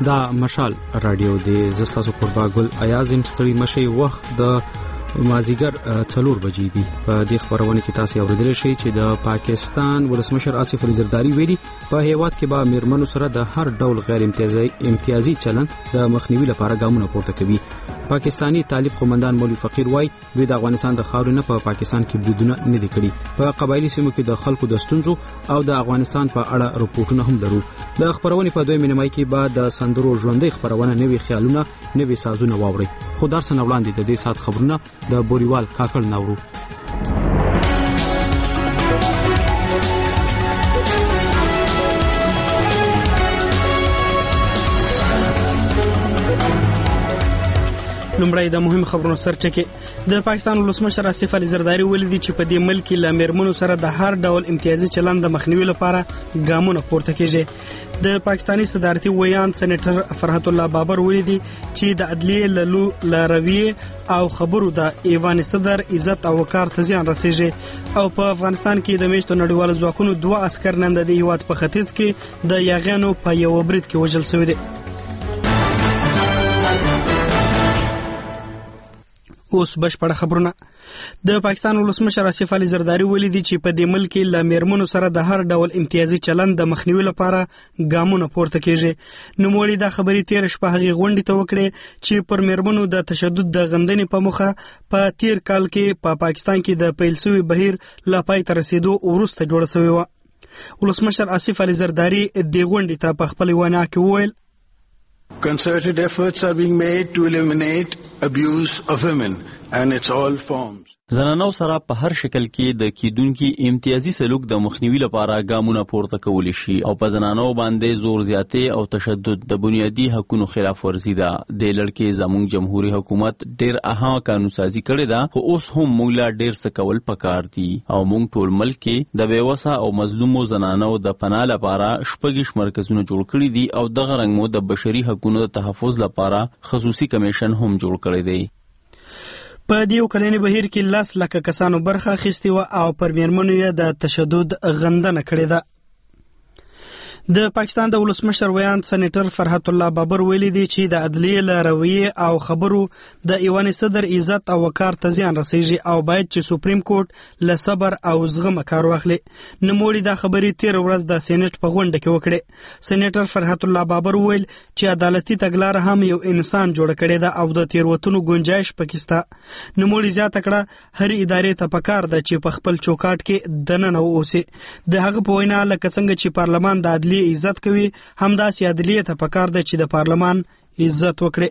دا مشال رادیو دی. زه تاسو قربا ګل ایازم ستړي مشي وخت د مازیګر 4 بجې دي. په دې خبرونه کې تاسو اوریدل شئ چې د پاکستان ولسمشر آصف علي زرداری ویلي په هیواد کې به میرمنو سره د هر ډول غیر امتیازي چلند د مخنیوي لپاره ګامونه پورته کوي. پاکستانی طالب قومندان مولوی فقیر وای دوی د افغانستان د خاورې نه په پاکستان کې بریدونه نه دي کړي. په قبایلی سیمو کې د خلکو د ستونزو او د افغانستان په اړه راپورټونه هم لرو. د خبرونه په دوی مینمای کې بعد د سندرو ژوندۍ خبرونه نوي خیالونه نوي سازونه واوري. خو درس نه وړاندې د دې سات خبرونه د بوریوال کاکړ ناورو. لومړی د مهم خبرونو سرچکه. د پاکستان ولسمشر آصف علي زرداری ویلي دي چې په دې ملک کې ل میرمنو سره د هر ډول امتیازي چلند د مخنیوي لپاره ګامونه پورته کیږي. د پاکستاني صدارتي ویان سېنیټر فرحت الله بابر ویلي دي چې د عدلیې له رویه او خبرو د ایوان صدر عزت او وقار ته زیان رسیږي. او په افغانستان کې د میشتو نړیوالو ځواکونو 2 عسكر نن د هیواد په ختیځ کې د یاغیانو په یو برید کې وژل شوی دي. اوس بشپړه خبرونه. د پاکستان ولسمشر آصف علي زرداری ویلي دي چې په دې ملک کې ل میرمنو سره د هر ډول امتیازي چلند د مخنیوي لپاره ګامونه پورته کیږي. نوموړي دا خبرې تیر شپه هغه غونډې ته وکړې چې پر میرمنو د تشدد د غندنې په مخه په تیر کال کې په پاکستان کې د پیل شوی بهیر لا پای ته رسیدو وروسته جوړه شوی و. ولسمشر آصف علي زرداری د غونډې ته په خپل وینا کې وویل Concerted efforts are being made to eliminate abuse of women and its all forms. زنانو سره په هر شکل کې د کیدونکو امتیازي سلوک د مخنیوي لپاره ګامونه پورته کول شي او په زنانو باندې زور زیاتې او تشدد د بنیادی حقوقو خلاف ورزي ده. د لړکې زموږ جمهوریت حکومت ډېر اها قانون سازي کړې ده خو اوس هم موږ لا ډېر څه کول پکار دي او موږ ټول ملک کې د بیوسه او مظلومو زنانو د پناه لپاره شپږ مرکزونه جوړ کړي دي او دغه رنګ مو د بشري حقوقو د تحفظ لپاره خصوصي کمیشن هم جوړ کړی دی. په دې کلنې بهیر کې 10 لک کسانو برخه اخیستې و او پر میرمنو یې د تشدد غندنه کړې ده. د پاکستان د ولسمشر ویان سېنیټر فرحت الله بابر ویلي دي چې د عدلیې له رویه او خبرو د ایوان صدر عزت او وقار ته زیان رسیږي او باید چې سپریم کورټ له صبر او زغم کار واخلي. نوموړي دا خبرې تیر ورځ د سېنات په غونډه کې وکړه. سېنیټر فرحت الله بابر ویل چې عدالتي تګلار هم یو انسان جوړ کړي ده او د تیروتنو گنجائش پکستا. نوموړي زیاته کړه هر ادارې ته پکار ده چې په خپل چوکاټ کې دننه اوسي. د هغه په وینا لکه څنګه چې پارلمان د عدلیې عزت کوي همداسې عدلیه ته پکار ده چې د پارلمان عزت وکړي.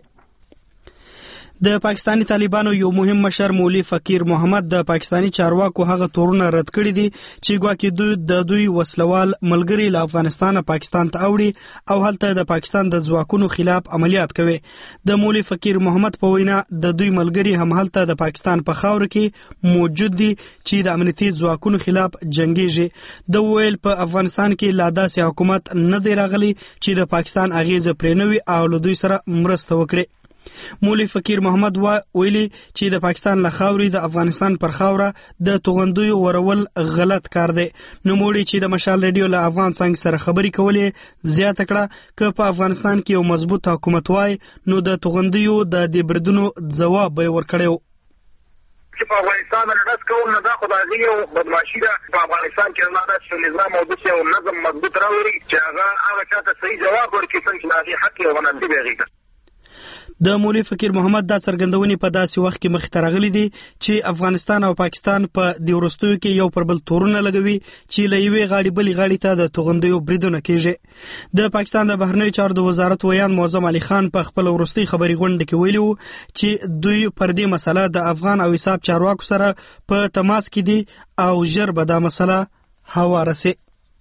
د پاکستانی طالبانو یو مهم مشر مولوی فقیر محمد د پاکستانی چارواکو هغه تورونه رد کړی دي چې ګواکې دوی وسلوال ملګری له افغانستان پاکستان ته اوړي او هلته د پاکستان د ځواکونو خلاف عملیات کوي. د مولوی فقیر محمد په وینا د دوی ملګری هم هلته د پاکستان په خاور کې موجود دي چې د امنیتي ځواکونو خلاف جنگيږي. د ویل په افغانستان کې لا داسې حکومت نه دی راغلی چې د پاکستان اغیزه پرېنوي او له دوی سره مرسته وکړي. مولوی فقیر محمد ویلي چې د پاکستان له خاورې د افغانستان پر خاوره د توغندیو ورول غلط کار دی. نوموړي چې د مشال ریډیو له افغان څنګه سره خبرې کولې زیاته کړه که په افغانستان کې یو مضبوط حکومت وای نو د توغندیو د دې بریدونو ځواب به ورکړیو. چې په افغانستان باندې کول نه دا خدای یو بدمعشي ده. په افغانستان کې نه دا چې نظام او د نظم مضبوط راوړي چې هغه چاته صحیح جواب ورکړي څنګه چې حق او غنځي بهږي. د مولوی فقیر محمد دا څرګندونې په داسې وخت کې مخ ته راغلي دي چې افغانستان او پاکستان په دې وروستیو کې یو پر بل تورونه لګوي چې له یوې غاړې بلې غاړې ته د توغندیو بریدونه کیږي. د پاکستان د بهرنیو چارو د وزارت ویان معظم علي خان په خپل وروستي خبري غونډه کې ویلي چې دوی پر دې مسله د افغان او حساب چارواکو سره په تماس کې دي او ژر به دا مسله هواره شي.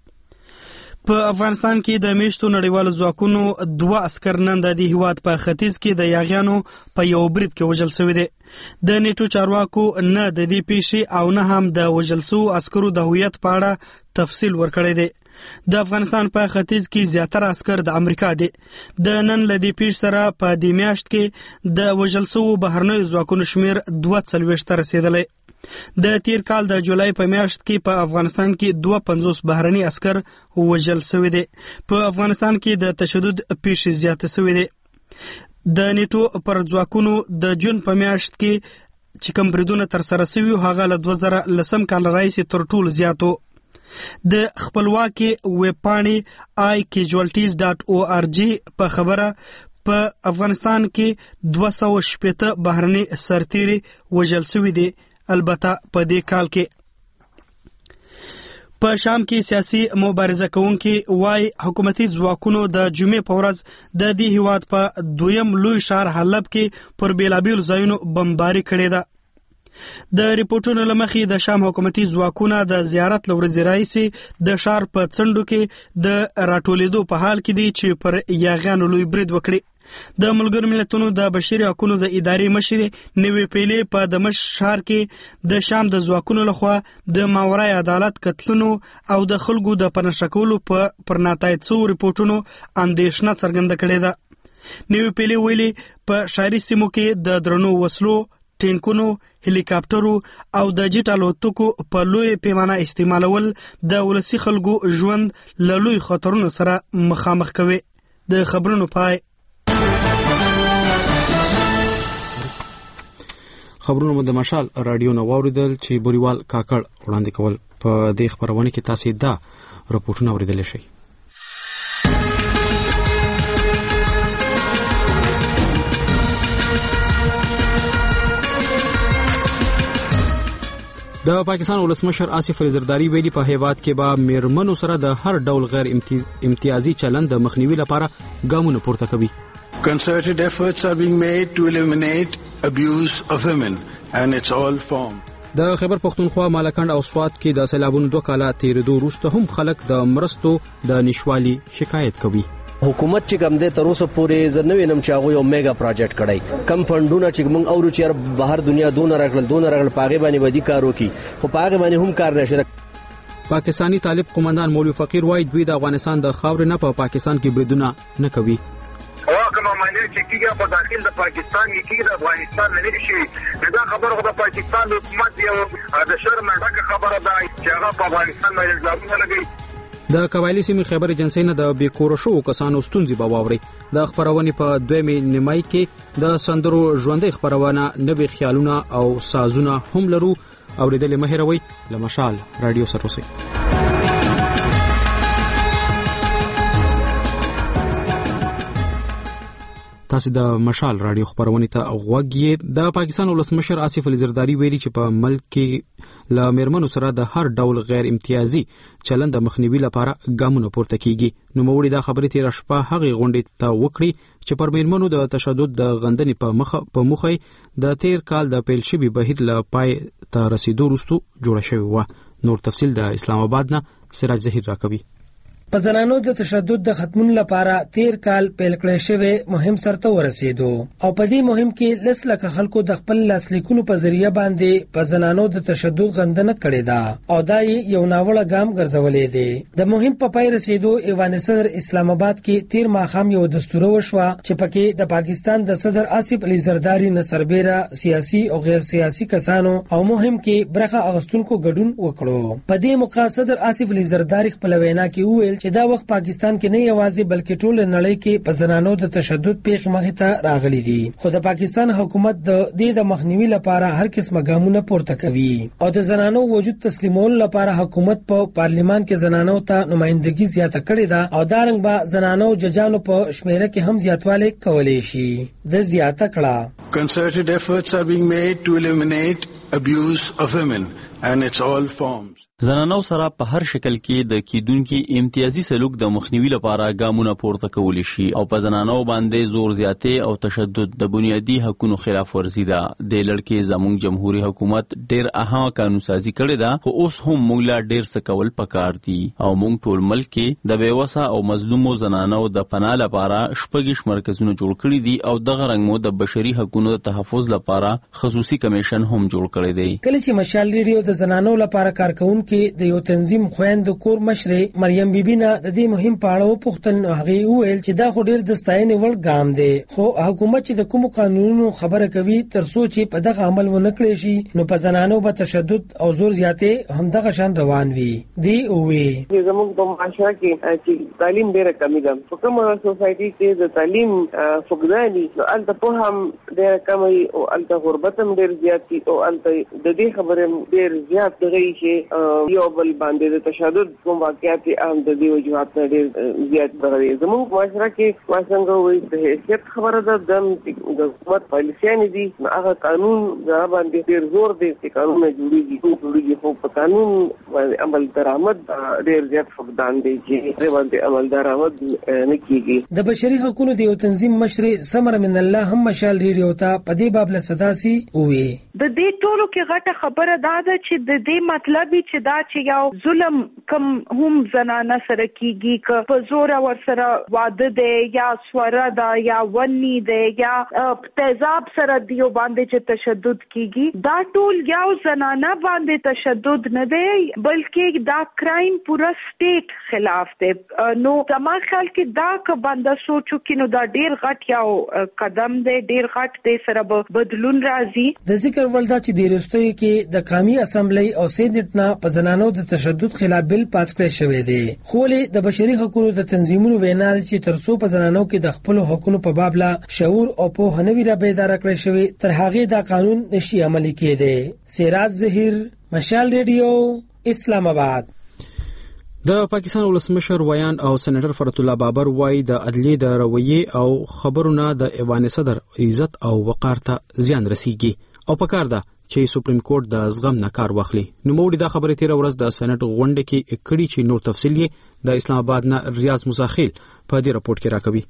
په افغانستان کې د میشتو نړیوالو ځواکونو 2 عسكر نن د هیواد په ختیځ کې د یاغیانو په یو برید کې وژل شوی دي. د نیټو چارواکو نه د دې پیښې او نه هم د وژل شوو عسکرو د هویت په اړه تفصیل ورکړی دی. د افغانستان په ختیځ کې زیاتره عسكر د امریکا دي. د نن لدی پیښ سره په دې میاشت کې د وژل شوو بهرنیو ځواکونو شمیر 42 ته رسیدلی. د تیر کال د جولای په میاشت کې په افغانستان کې 52 بهرني عسكر وژل شوي دي. په افغانستان کې د تشدد پیښې زیاتې شوې دي. د نیټو پر ځواکونو د جون په میاشت کې چې کوم بریدونه ترسره شوي هغه له 2010 کال راهیسې تر ټولو زیاتو. د خپلواکي ویبپاڼې iCasualties.org په خبره په افغانستان کې 280 بهرني سرتیري وژل شوي دي. البته په دې کال کې په شام کې سیاسي مبارزه کوونکي وای حکومتي ځواکونو د جمعې په ورځ د دې هیواد په دویم لوی ښار حلب کې پر بیلابیلو ځایونو بمباري کړې ده. د ریپورتونو له مخې د شام حکومتي ځواکونه د زیارت له ورځې راهیسې د ښار په څنډو کې د راټولېدو په حال کې دي چې پر یاغیانو لوی برید وکړي. د ملګرو ملتونو د بشري حقوقو د ادارې مشر نیوي پیلي په دمشق ښار کې د شام د ځواکونو لخوا د ماورای عدالت قتلونو او د خلکو د پناه کولو پر ناتایید شوو ریپورتونو اندېښنه څرګنده کړې ده. نیوي پیلي ویلي په ښاري سیمو کې د درنو وسلو، ټینکونو، هلیکاپټرو او د جیټ الوتکو په لوی پیمانه استعمالول د ولسي خلکو ژوند له لوی خطرونو سره مخامخ کوي. د خبرونو پای. خبرونه مو د مشال رادیو نو واوریدل چې بوريوال کاکړ وړاندې کول. په دې خبرونه کې تاسو دا راپورټونه اوریدل شي. د پاکستان ولسمشر آصف علی زرداری ویلي په هیواد کې به میرمنو سره د هر ډول غیر امتیازي چلند د مخنیوي لپاره ګامونه پورته کوي. Concerted efforts are being made to eliminate abuse of women and it's all formed. د خیبر پختونخوا مالکند او سوات کې د سیلابونو 2 کاله تیرېدو وروسته هم خلک د مرستو د نشوالي شکایت کوي. حکومت چې کوم د تر اوسه پورې زنوینم چې هغه یو میگا پروجیکټ کړی کم فندونه چې موږ اورو چې بهر دنیا دون راغل پاغه باندې ودی کارو کی خو پاغه باندې هم کار نشي. پاکستانی طالب قومندان مولوی فقیر وای دوی د افغانستان د خاور نه په پاکستان کې بریدونه نه کوي. کومه معنی چې کیږي په داخل د پاکستان کې د افغانستان نه نشي دا خبره د پاکستان د حکومت یو د شرم ډکه خبره ده چې هغه په افغانستان باندې ځامونه لګي. د قبایلی سیمې خیبر ایجنسی نه د بیکور شو کسانو ستونزې به واوري. د خبرونه په دویمه نیمای کې د سندرو ژوندۍ خبرونه نوې خیالونه او سازونه هم لرو. اوریدل مهروي لمشال رادیو سروسي. تاسو د مشال رادیو خبرونه ته غوږی. د پاکستان ولسمشر آصف علی زرداری ویلي چې په ملک کې ل میرمنو سره د هر ډول غیر امتیازي چلند د مخنیوي لپاره ګامونه پورته کیږي. نو موړي دا خبرې تیر شپه هغه غونډې ته وکړي چې پر میرمنو د تشدد د غندنې په مخه د تیر کال د پیل شوی بهیر ل پای ته رسیدو وروسته جوړ شوی و. نور تفصیل د اسلام آباد نه سراج ظهیر راکوي. په زنانو د تشدد د ختمولو لپاره تیر کال پیل کړی شوی مهم سرته ورسېدو او په دې مهم کې لس لکه خلکو د خپل لاسلیکونو په ذریعہ باندې په زنانو د تشدد غندنه کړې ده او دا یو ناوړه ګام ګرځولې دی. د مهم په پای رسېدو ایوان صدر اسلام آباد کې تیر ماښام یو دستور وشوه چې پکې د پاکستان د صدر آصف علی زرداری نه سربېره سیاسي او غیر سیاسي کسانو او مهم کې برخه اغوستونکو ګډون وکړو. په دې موقع صدر آصف علی زرداری خپل وینا کې وویل چې دا وخت پاکستان کې نه یوازې بلکې ټول نړۍ کې په زنانو د تشدد پیښې مخې ته راغلي دي خو د پاکستان حکومت د دې د مخنیوي لپاره هر قسمه ګامونه پورته کوي او د زنانو وجود تسلیمولو لپاره حکومت په پارلیمان کې زنانو ته نمائندګي زیاته کړې ده او دارنګ به زنانو ججانو په شمیره کې هم زیاتوالی کولی شي. د زیاته کړه Concerted efforts are being made to eliminate abuse of women and it's all forms. زنانو سره په هر شکل کې د کیدونکو امتیازي سلوک د مخنیوي لپاره ګامونه پورته کول شي او په زنانو باندې زور زیاتې او تشدد د بنیادی حقوقو خلاف ورزي ده. د لړکې زموږ جمهوریت حکومت ډېر اهمه قانون سازي کړې ده خو اوس هم موږ لا ډېر څه کول پکار دي او موږ ټول ملک کې د بیوسه او مظلومو زنانو د پناه لپاره شپږ مرکزونه جوړ کړي دي او دغه رنګ مو د بشري حقوقو تحفظ لپاره خصوصي کمیشن هم جوړ کړی دی. کله چې مشال ریډیو د زنانو لپاره کارکون کې د یو تنظیم خويند کور مشرې مریم بیبي نه د دې مهم په اړه وپوښتل نو هغه وویل چې دا خو ډیر د ستاینې وړ ګام دی خو حکومت چې د کوم قانونونو خبره کوي تر څو چې په دغه عمل ونه کړی شي نو په زنانو به تشدد او زور زیاتې هم دغه شان روان وي دی اووي زموږ په معاشره کې چې تعلیم ډیره کمی ده په کومه سوسایټي کې د تعلیم فقداني نو الته په هم ډیره کمی او الته غربت هم ډیر زیات دي او الته د دې خبرې ډیر زیات دغه چې یو بل باندې د تشدد کوم واقعیت هم د دې وجوهات ډیر زیات دغه زموږ معاشره کې واسنګ وي د حیثیت خبره ده د حکومت پالیسیان دي هغه قانون دا باندې ډیر زور دی چې قانون جوړیږي خو په قانون باندې عمل درآمد ډیر زیات فقدان دی چې باندې عمل درآمد نه کیږي د بشري حقوقو د یو تنظیم مشرې سمر من الله هم مشال ریډیو ته په دې باب له صداسي وې د دې ټولو کې غټه خبره ده چې د دې مطلب چې دا چې یو ظلم کم هم زنانه سره کیږي ک په زور ور سره واده دی یا سوره دا یا ونی دی یا تیزاب سره دیو باندې چې تشدد کیږي دا ټول یو زنانه باندې تشدد نه دی بلکې دا کرایم پورا سټیټ خلاف دی نو زما خیال کې دا ک باندې سوچو کې نو دا ډیر غټ یو قدم دی ډیر غټ دی سره بدلون راځي د ذکر ولدا چې د ریاستوي کې د قومي اسمبلی او سېنات نه په زنانو د تشدد خلاف بل پاس کړی شوی دی خو له د بشري حقوقو د تنظیمونو وینا چې ترڅو په زنانو کې د خپل حقوقو په باب لا شعور او په هنوي را بیدار کړی شوی تر هغه دا قانون نشي عملي کېده سراج ظهیر مشال ریډیو اسلام آباد د پاکستان ولسمشر ویان او سېنیټر فرت الله بابر وایي د عدلیې د رویې او خبرونه د ایوان صدر عزت او وقار ته زیان رسیږي او پکار ده چې سپریم کورټ د زغم نه کار واخلي نو موږ د خبرې تیر ورځ د سېنات غونډه کې کړي چې نور تفصیل یې د اسلام آباد نه ریاض مساخیل په دې راپورټ کې راکوي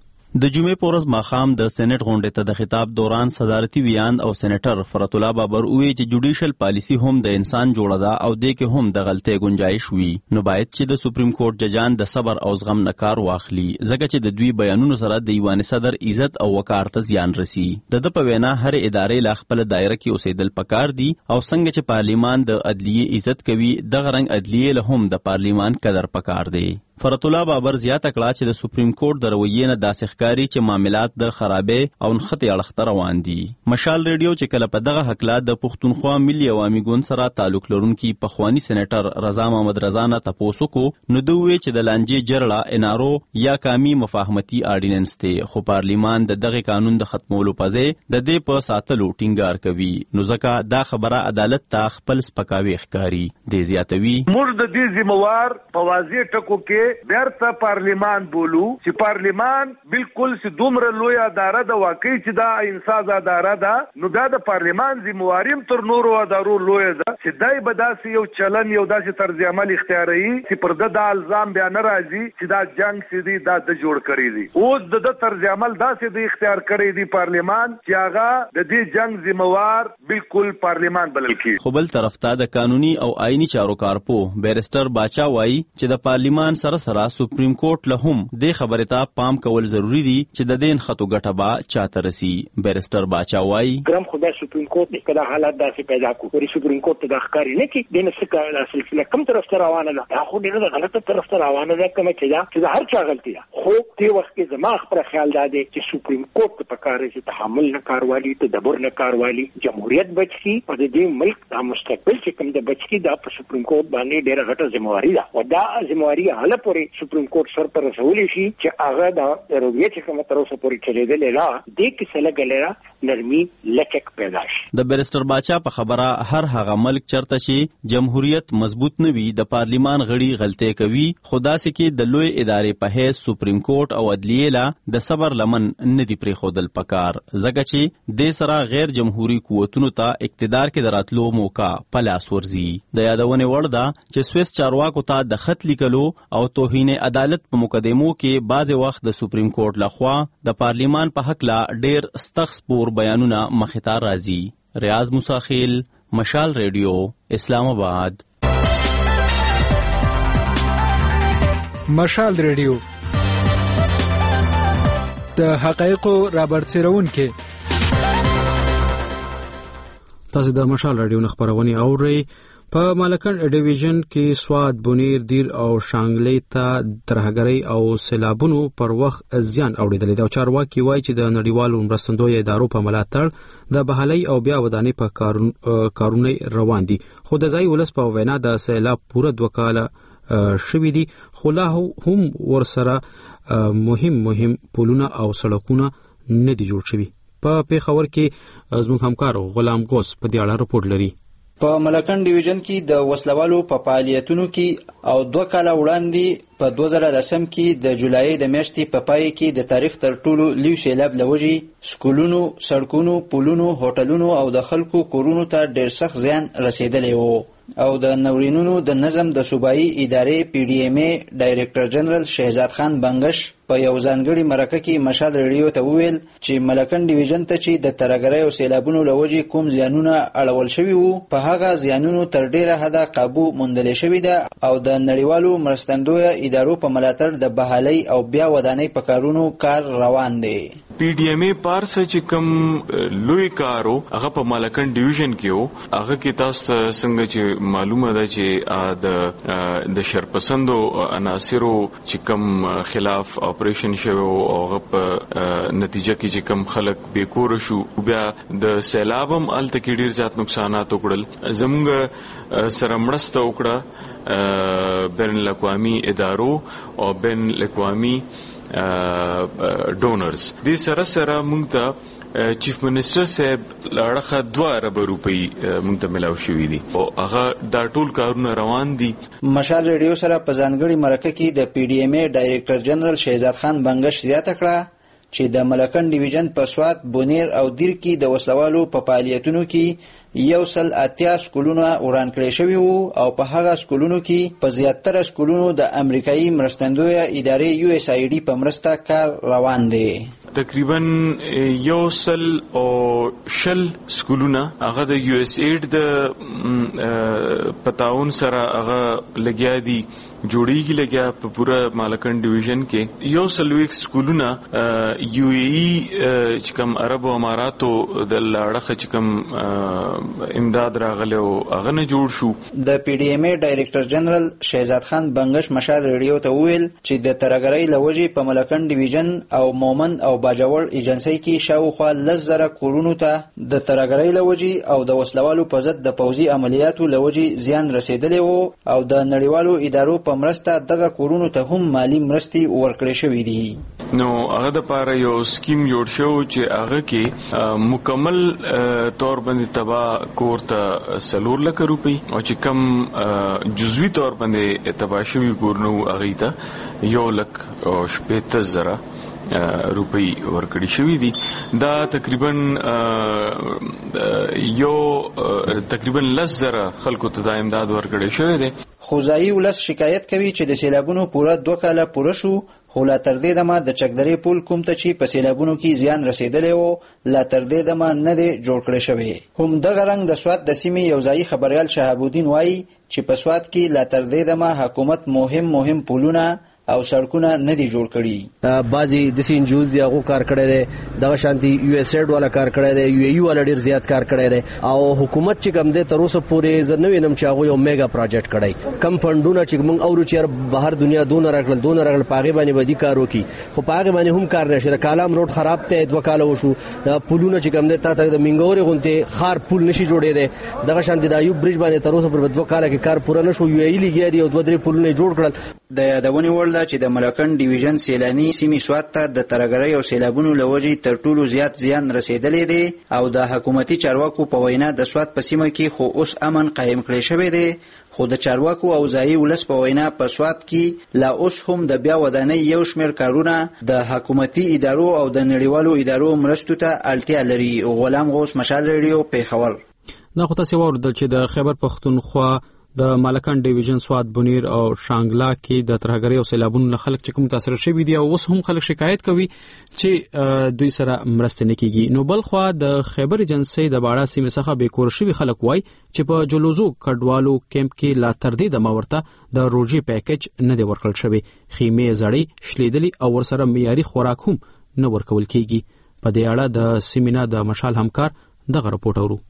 د جمعې په ورځ ماښام د سېنات غونډې ته د خطاب دوران صدارتي ویان او سېنیټر فرت الله بابر وی چې جوډیشل پالیسی هم د انسان جوړه ده او د کې هم د غلطۍ گنجائش وي نو باید چې د سپریم کورټ ججان د صبر او زغم نه کار واخلي ځکه چې د دوی بیانونو سره د ایوان صدر عزت او وقار ته زیان رسی د په وینا هر ادارې لا خپل دایره کې اوسېدل پکار دي او څنګه چې پارلیمان د عدلیه عزت کوي د غرنګ عدلیه له هم د پارلیمان قدر پکار دی فرت الله بابر زیاته کړه چې د سپریم کورټ د رویې نه داسې ښکاري چې معاملات د خرابې او نښتې اړخ روان دي مشال ریډیو چې کله په دغه حقله د پښتونخوا ملي عوامي ګوند سره تعلق لرونکي پخوانی سېنیټر رضا محمد رضا نه تپوسو کو نو دوی وی چې د لانجې جرړه انارو یا کامي مفاهمتي آرډیننس دی خو پارلیمان د دغه قانون د ختمولو په ځای د دې په ساتلو ټینګار کوي نو ځکه دا خبره عدالت ته خپل سپکاوي ښکاري دی زیاتوي موږ د دې ذمہوار په واضح ټکو کې بیرته پارلیمان بولو چې پارلیمان بالکل سي دومره لوی اداره د واقعي چې دا انصاف اداره ده نو دا د پارلیمان ذمہواریم تر نورو ادارو لوی ده چې دای به داسې یو چلن یو داسې طرز عمل اختیاري چې پر د الزام بیان راځي چې دا جنگ سي دی دا د جوړ کړی دی اوس د طرز عمل داسې د اختیار کړی دی پارلیمان چې هغه د دې جنگ ذمہوار بالکل پارلیمان بلل کی خو بل طرف ته د قانوني او آئینی چارو کارپو بیرستر باچا وایي چې د پارلیمان سره سپریم کورټ له هم د خبرې ته پام کول ضروری دي چې د دین خطو ګټه با چاته رسی بیرستر باچا وایي ګرام خدای سپریم کورټ کله حالات داسې پیدا کوي سپریم کورټ د ښکاری نه کی دنه څخه سلسله کوم طرف ته روانه ده خو ډیره غلطه طرف ته روانه ده کوم چې هر چا غلطي ده خو دې وخت کې زما خبره خیال ده چې سپریم کورټ په کار کې تحمل نه کاروالي تدبر نه کاروالي جمهوریت بچي او د دې ملک د مستقبل چې کوم د بچي د سپریم کورټ باندې ډیره غټه ذمہواری ده او دا ذمہواری حاله پورې سپریم کورټ سر پر رسولي شي چې هغه د رویه چې کوم تر اوسه پورې چلیدل لا د کې سره ګلرا نرمي لچک پیدا شي د بیرستر باچا په خبره هر هغه ملک چرته شي جمهوریت مضبوط نه وي د پارلیمان غړي غلطي کوي خدا سي کې د لوی ادارې په هیڅ سپریم کورټ او عدلیه لا د صبر لمن نه دی پرې خودل پکار زګه چې د سره غیر جمهوریت قوتونو ته اقتدار کې دراتلو موقع پلاس ورزي د یادونه ورده چې سويس چارواکو ته د خط لیکلو او توهین عدالت په مقدمو کې بعض وخت د سپریم کورټ لخوا د پارلیمان په حق لا ډیر سختسپور بیانونه مخته راځي ریاض مساخیل مشال ریډیو اسلام آباد مشال ریډیو د حقایقو رابرسېرون کې تاسو د مشال رادیو خبرونه اورئ په مالکن ډیویژن کې سواد، بونیر، دیر او شانګلې ته ترهګرۍ او سیلابونو پر وخت زیان اوریدل دي. چارواکي وایي چې د نړیوالو مرستندوی ادارو په ملاتړ د بحالۍ او بیا ودانۍ په کارونه روان دي. خو د ځای ولس په وینا د سیلاب پوره 2 کاله شوي دي، خو لا هم ورسره مهم پلونه او سړکونه نه دي جوړ شوي. په پیښور کې زموږ همکار غلام غوث په دې اړه رپورټ لري. په ملکن ډیویژن کې د وسلوالو په فعالیتونو کې او 2 کاله وړاندې په 2010 کې د جولای د میاشتې په پای کې د تاریخ تر ټولو لوی سیلاب لوجي سکولونو، سړکونو، پلونو، هوټلونو او د خلکو کورونو ته ډېر سخت زیان رسیدلی وو. او د نورینونو د نظم د صوبایي ادارې پی ډی ایم ای ډایریکټر جنرال شهزاد خان بنگش په یو ځانګړي مرکه کې مشال ریډیو ته وویل چې ملکن ډیویژن ته چې د ترهګرۍ او سیلابونو لوجي کوم زیانونه اړول شوي وو، په هغه زیانونو تر ډیره حده قابو موندل شوی ده او د نړیوالو مرستندوی ادارو په ملاتړ د بحالۍ او بیا ودانۍ په کارونو کار روان دی. پی ډی ایم ای پارس چې کوم لوی کارو هغه په ملکن ډیویژن کې وو، هغه کې تاسو څنګه چې معلومه ده چې د شرپسندو عناصرو چې کوم خلاف اپریشن شوی او هغه په نتیجه کې چې کوم خلک بیکور شو، بیا د سیلابم الته کې ډیر زیات نقصانات وکړل. زموږ سره مرسته وکړه بین الاقوامي ادارو او بین الاقوامي ډونرز. دې سره موږ ته چیف منسٹر صاحب لړخه 2 ارب روپۍ موږ ته ملاو شوې دي او هغه دا ټول کارونه روان دي. مشال ریډیو سره په ځانګړي مرکه کې د پی ډی ایم ای ډایریکټر جنرال شهزاد خان بنگش زیاته کړه چې د ملکن ډیویژن په سواد، بونیر او دیر کې د وسلوالو په فعالیتونو کې 180 سکولونه وران کړی شوي وو او په هغه سکولونو کې په زیاتره سکولونو د امریکایي مرستندوی ادارې یو اس ای ډي په مرسته کار روان دی. تقریبا 100 سکولونه هغه د یو اس ایډ د پتاون سره هغه لګیا دي، جوړیږي لګیا په پورا مالکن ډیویژن کې 100 سکولونه یو ای چې کوم عرب او اماراتو د لاړه چې کوم امداد راغله او هغه نه جوړ شو. د پی ډی ایم ای ډایریکټر جنرال شهزاد خان بنگش مشال ریډیو ته ویل چې د ترهګرۍ لوجي په ملکن ډیویژن او مومن او باجوړ ایجنسی کې شاوخوا 10,000 کورونو ته د ترهګرۍ لوجي او د وسلوالو په ضد د پوځي عملیاتو لوجي زیان رسیدلی وو او د نړیوالو ادارو په مرسته دغه کورونو ته هم مالی مرستې ورکړې شوې دي. نو هغه د پاره یو سکیم جوړ شو چې هغه کې مکمل طور باندې تبا کور ته 4 لک روپۍ او چې کم جزوی طور باندې تبا شوی کورنو هغه ته 1,70,000 روپۍ ورکړي شوې دي. دا تقریبا 10,000 خلکو ته د امداد ورکړي شوی دی. خوځایي ولس شکایت کوي چې د سیلابونو پوره 2 کاله پوره شو، خو لا تر دې دمه د چکدرې پل کوم ته چې په سیلابونو کې زیان رسیدلی وو لا تر دې دمه نه دی جوړ کړی شوی. هم دغه رنګ د سوات د سیمې یو ځایي خبریال شهاب الدین وایي چې په سوات کې لا تر دې دمه حکومت مهم پلونه او سړکونه نه دي جوړ کړي. بعضی د سینجوز دی هغه کار کړی دی، دغه شانتي یو اس ایډ والا کار کړی دی، یو ای والا ډیر زیات کار کړی دی او حکومت چې کوم دی تر اوسه پورې زنوي نم چې هغه یو میگا پروجیکټ کړی. کم فندونه چې موږ اورو چې بهر دنیا دون راغل پاغي باندې ودی کار وکي، خو پاغي باندې هم کار نشي. کالام روډ خراب ته 2 کال وشو، پلونه چې کوم دی تا ته د منګوري غونته خار پل نشي جوړې دی. دغه شانتي د ایوب برج باندې تر اوسه پر 2 کال کې کار پوره نشو، یو ای لګیا دی او 2-3 پلونه جوړ کړل. د یادونې وړ ده چې د ملکن ډیویژن سیلانی سیمې سوات ته د ترهګرۍ او سیلابونو لوجي تر ټولو زیات زیان رسیدلی دی او د حکومتي چارواکو په وینا د سوات په سیمه کې خو اوس امن قایم کړی شوی دی، خو د چارواکو او ځایي ولس په وینا په سوات کې لا اوس هم د بیا ودانۍ یو شمېر کارونه د حکومتي ادارو او د نړیوالو ادارو مرستو ته اړتیا لري. غلام غوث، مشال ریډیو، پیښور. دا خو تاسو واوریدل چې د خیبر پښتونخوا د مالکن ډیویژن سواد، بونیر او شانګلا کې د ترهګرۍ او سیلابونو له خلک چې کوم متاثر شوي دي او اوس هم خلک شکایت کوي چې دوی سره مرسته نه کیږي. نو بل خو د خیبر ایجنسی د باړه سیمې څخه بیکور شوي خلک وای چې په جلوزو کډوالو کیمپ کې لا تر دې د ماورته د روجي پیکیج نه دی ورکړل شوی، خیمه زړې شلیدلي او ورسره معیاري خوراک هم نه ورکول کیږي. په دې اړه د سیمینا د مشال همکار دغه رپورټ اورو.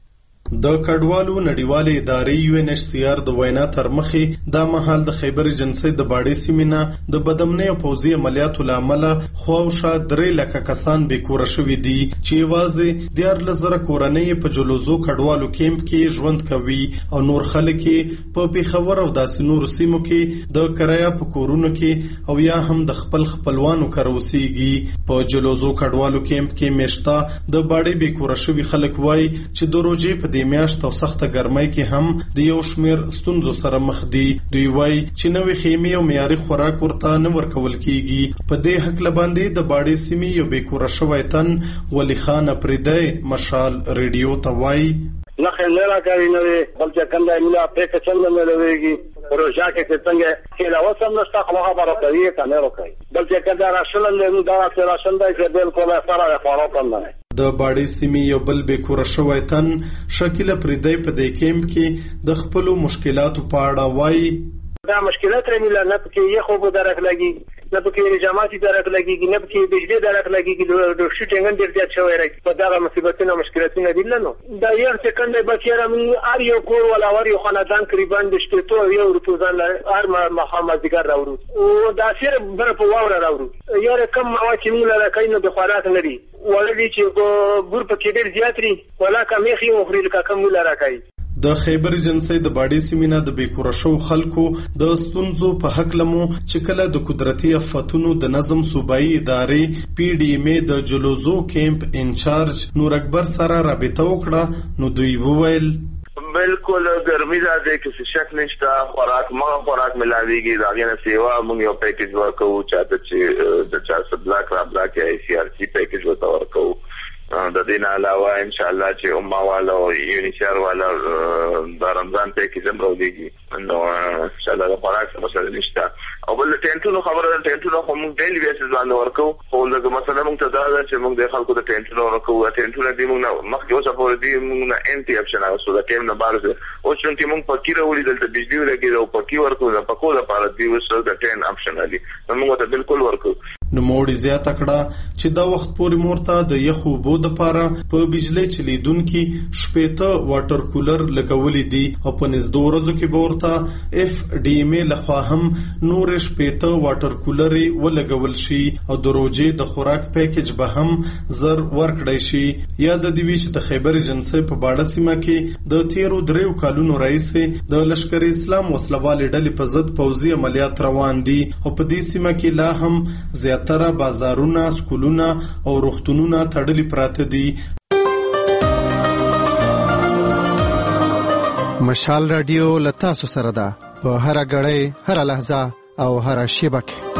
د کډوالو نړیوالې ادارې UNHCR د وینا تر مخې دا مهال د خیبر ایجنسۍ د باډې سیمې نه د بدامنۍ او پوځي عملیاتو له امله خواوشا 3 لکه کسان بېکوره شوي دي چې یوازې 14,000 کورنۍ په جلوزو کډوالو کیمپ کې ژوند کوي او نور خلک په پیښور او داسې نورو سیمو کې د کرایه په کورونو کې او یا هم د خپلوانو کره اوسېږي. په جلوزو کډوالو کیمپ کې میشته د باډې بېکوره شوي خلک وایي چې د روژې په د میاشت او سخته ګرمۍ کې هم د یو شمیر ستونزو سره مخ دي. دوی وایي چې نوې خیمې او معیاري خوراک ورته نه ورکول کیږي. په دې هکله باندې د باډې سیمې یو بېکوره شوی تن ولی خان اپریدی مشال ریډیو ته وایي نخې نه راکوي نوې بل چې کوم دی ملا پرېکړه څنګه نه لوېږي پروژه کې څنګه کې لا وسم نشته خو خبره کوي کنه راکوي بل چې کله راشل له دا راشل دی چې بالکل سره فعالیت نه د باډې سیمې یو بل بېکوره شوی تن شکیل اپریدی په دې کیمپ کې د خپلو مشکلاتو په اړه وایي دا مشکلات رمیلا نه پکې یې خو به درک لګي نه پکې رجاماتي درک لګي نه پکې بجلی درک لګي د شټینګ ډیر زیات شوی راځي په دا مصیبتونو مشکلاتونه دي نو دا یو سکند به چیرې من ار یو کور ولا ور یو خاندان قریبان د شته یو روزان ار محمد دیګر راوړو او دا سیر بر په واور راوړو یو رقم ما چې موږ لاره کینو د خوراک لري ولې چې ګور په کې ډیر زیات لري ولا کمې خي مخري لکه کوم لاره کوي. د خیبر ایجنسۍ د باډې سیمې نه د بېکوره شوو خلکو د ستونزو په هکله مو چې کله د قدرتي آفتونو د نظم صوبایي ادارې PDMA د جلوزو کیمپ انچارج نور اکبر سره رابطه وکړه نو دوی وویل بالکل ګرمي ده کې شک نشته خوراک ملاويږي داغه نه سیوا موږ یو پیکیج ورکو چاته چې د 400 لاک رابطه کې ICRC پیکیج ورکو د دې نه علاوه ان شاء الله چې امه والا او UNHCR والا د رمضان پیکیج هم راوړي نو ان شاء الله د خوراک څه مسله نشته او بل ټینټونو خبره ده ټینټونو خو موږ ډیلی بیسز باندې ورکو خو لږه مسله موږ ته دا ده چې موږ د خلکو د ټینټونو ورکو ټینټونو دې موږ مخکې اوسه پورې دې موږ نه انټي اپشن اوسه د ټیم نه بارزه او چې موږ پکې راولې دلته بجلی ولګي او پکې ورکو د پکو لپاره دې وسه د ټین اپشن علي موږ ته بالکل ورکو. نو موړي زیاته کړه چې دا وخت پورې مورته د یخو بو د پاره په بجلی چلیدونکو شپېته واټر کولر لګولې دي او په نږدې ورځو کې به ورته FDMA لخوا هم نور شپېته واټر کولر ولګول شي او د روجې د خوراک پیکیج به هم زر ورکړی شي. یا د دې چې د خیبر ایجنسۍ په باډه سیمه کې د 13 کالونو رئیس د لشکر اسلام وسلوال ډلې په ضد پوځي عملیات روان دي او په دې سیمه کې لا هم زیاتره بازارونه سکولونه او روغتونونه تړلي پراته دي. مشال رادیو لتا سره ده په هر غړې هر لحظه او هر شیبه کې.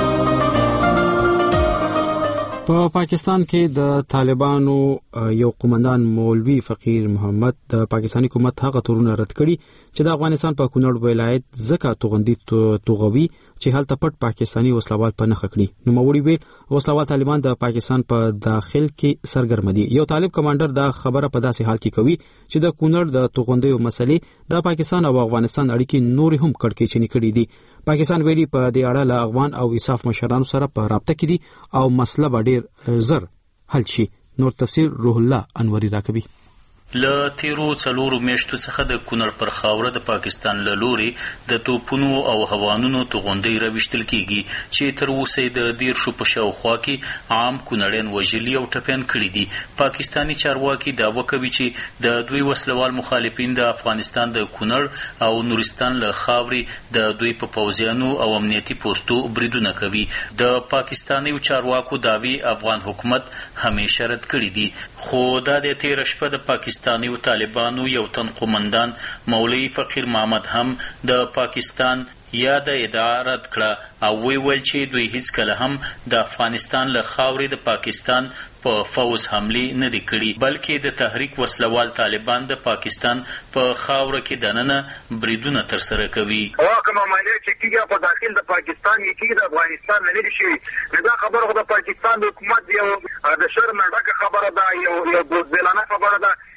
په پاکستان کې د طالبانو یو قومندان مولوی فقیر محمد د پاکستانی حکومت هغه تورونه رد کړي چې د افغانستان په کونړ ولایت زکه توغندي توغوي چې هلته پټ پاکستانی وسلوال په نخ کړي. نو موري ویل وسلوال طالبان د پاکستان په داخل کې سرګرم دي. یو طالب کمانډر دا خبره په داسې حال کې کوي چې د کونړ د توغندیو مسلې د پاکستان او افغانستان اړیکې نور هم کړکېچنې کړي دي. پاکستان ویلي په دې اړه له افغان او انصاف مشرانو سره په رابطه کې دي او مسله به ډیر زر حل شي. نور تفسیر روح الله انوري راکوي. له تیرو څلورو میاشتو څخه د کونړ پر خاوره د پاکستان له لوري د توپونو او هوانونو توغندۍ راویشتل کیږي چې تر اوسه د 10 په شاوخوا کې عام کونړیان وژلي او ټپیان کړي دي. پاکستانی چارواکي دعوه کوي چې د دوی وسلوال مخالفین د افغانستان د کونړ او نورستان له خاورې د دوی په پوځیانو او امنیتي پوسټو بریدونه کوي. د پاکستاني چارواکو داوی افغان حکومت همیشه رد کړي دي خو دا د تیر شپه د پاکستاني طالبانو یو تن قومندان مولوی فقیر محمد هم د پاکستان یا د ادعا رد کړه او ویل چې دوی هیڅ کله هم د افغانستان له خاورې د پاکستان په فوز حمله نه دي کړي بلکې د تحریک وسلوال طالبان د پاکستان په خاوره کې دننه بریدونه تر سره کوي. واکه عملیات چې کیږي په داخل د پاکستان کې د افغانستان نه لري شي دا خبره د پاکستان حکومت یو د شر نه ډکه خبره ده یو بوزدلانه خبره ده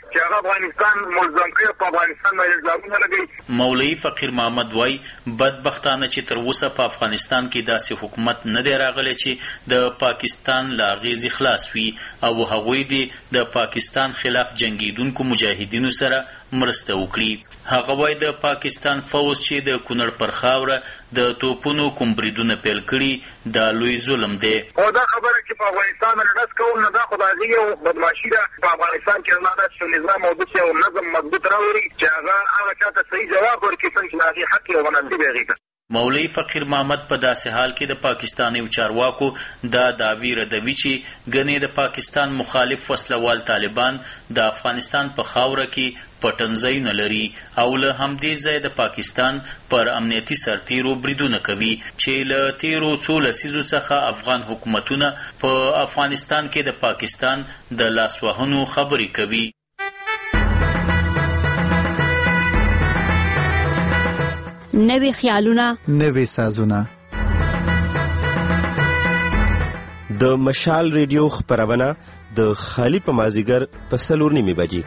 چې هغه افغانستان ملزم کوي په افغانستان باندې الزامونه لګوي. مولوي فقیر محمد وای بدبختانه چې تر اوسه په افغانستان کې داسې حکومت نه دی راغلی چې د پاکستان له اغېزې خلاص وي او هغوی دې د پاکستان خلاف جنګیدونکو مجاهدینو سره مرسته وکړي. هغه وای د پاکستان فوج چې د کونړ پر خاوره د توپونو کوم بریدونه پیل کړي دا لوی ظلم دی. او دا خبره چې په افغانستان باندې ډز کول نه دا خدای یو بدمعشي ده. په افغانستان کې نه دا چې نظام او د یو نظم مضبوط راوړي چې هغه چاته صحیح جواب ورکړي چې هغه حق او غنځي بیغي. مولوي فقیر محمد په داسې حال کې د پاکستاني چارواکو دا دعوی ردوي چې ګنې د پاکستان مخالف وسلوال طالبان د افغانستان په خاوره کې پټنځای نه لري او له همدې ځای د پاکستان پر امنیتي سرتیرو بریدونه کوي چې له تیرو څو لسیزو څخه افغان حکومتونه په افغانستان کې د پاکستان د لاسوهنو خبرې کوي. نوې خیالونه، نوې سازونه. د مشال ریډیو خپرونه د خالی په مازیګر په 4:30 بجې.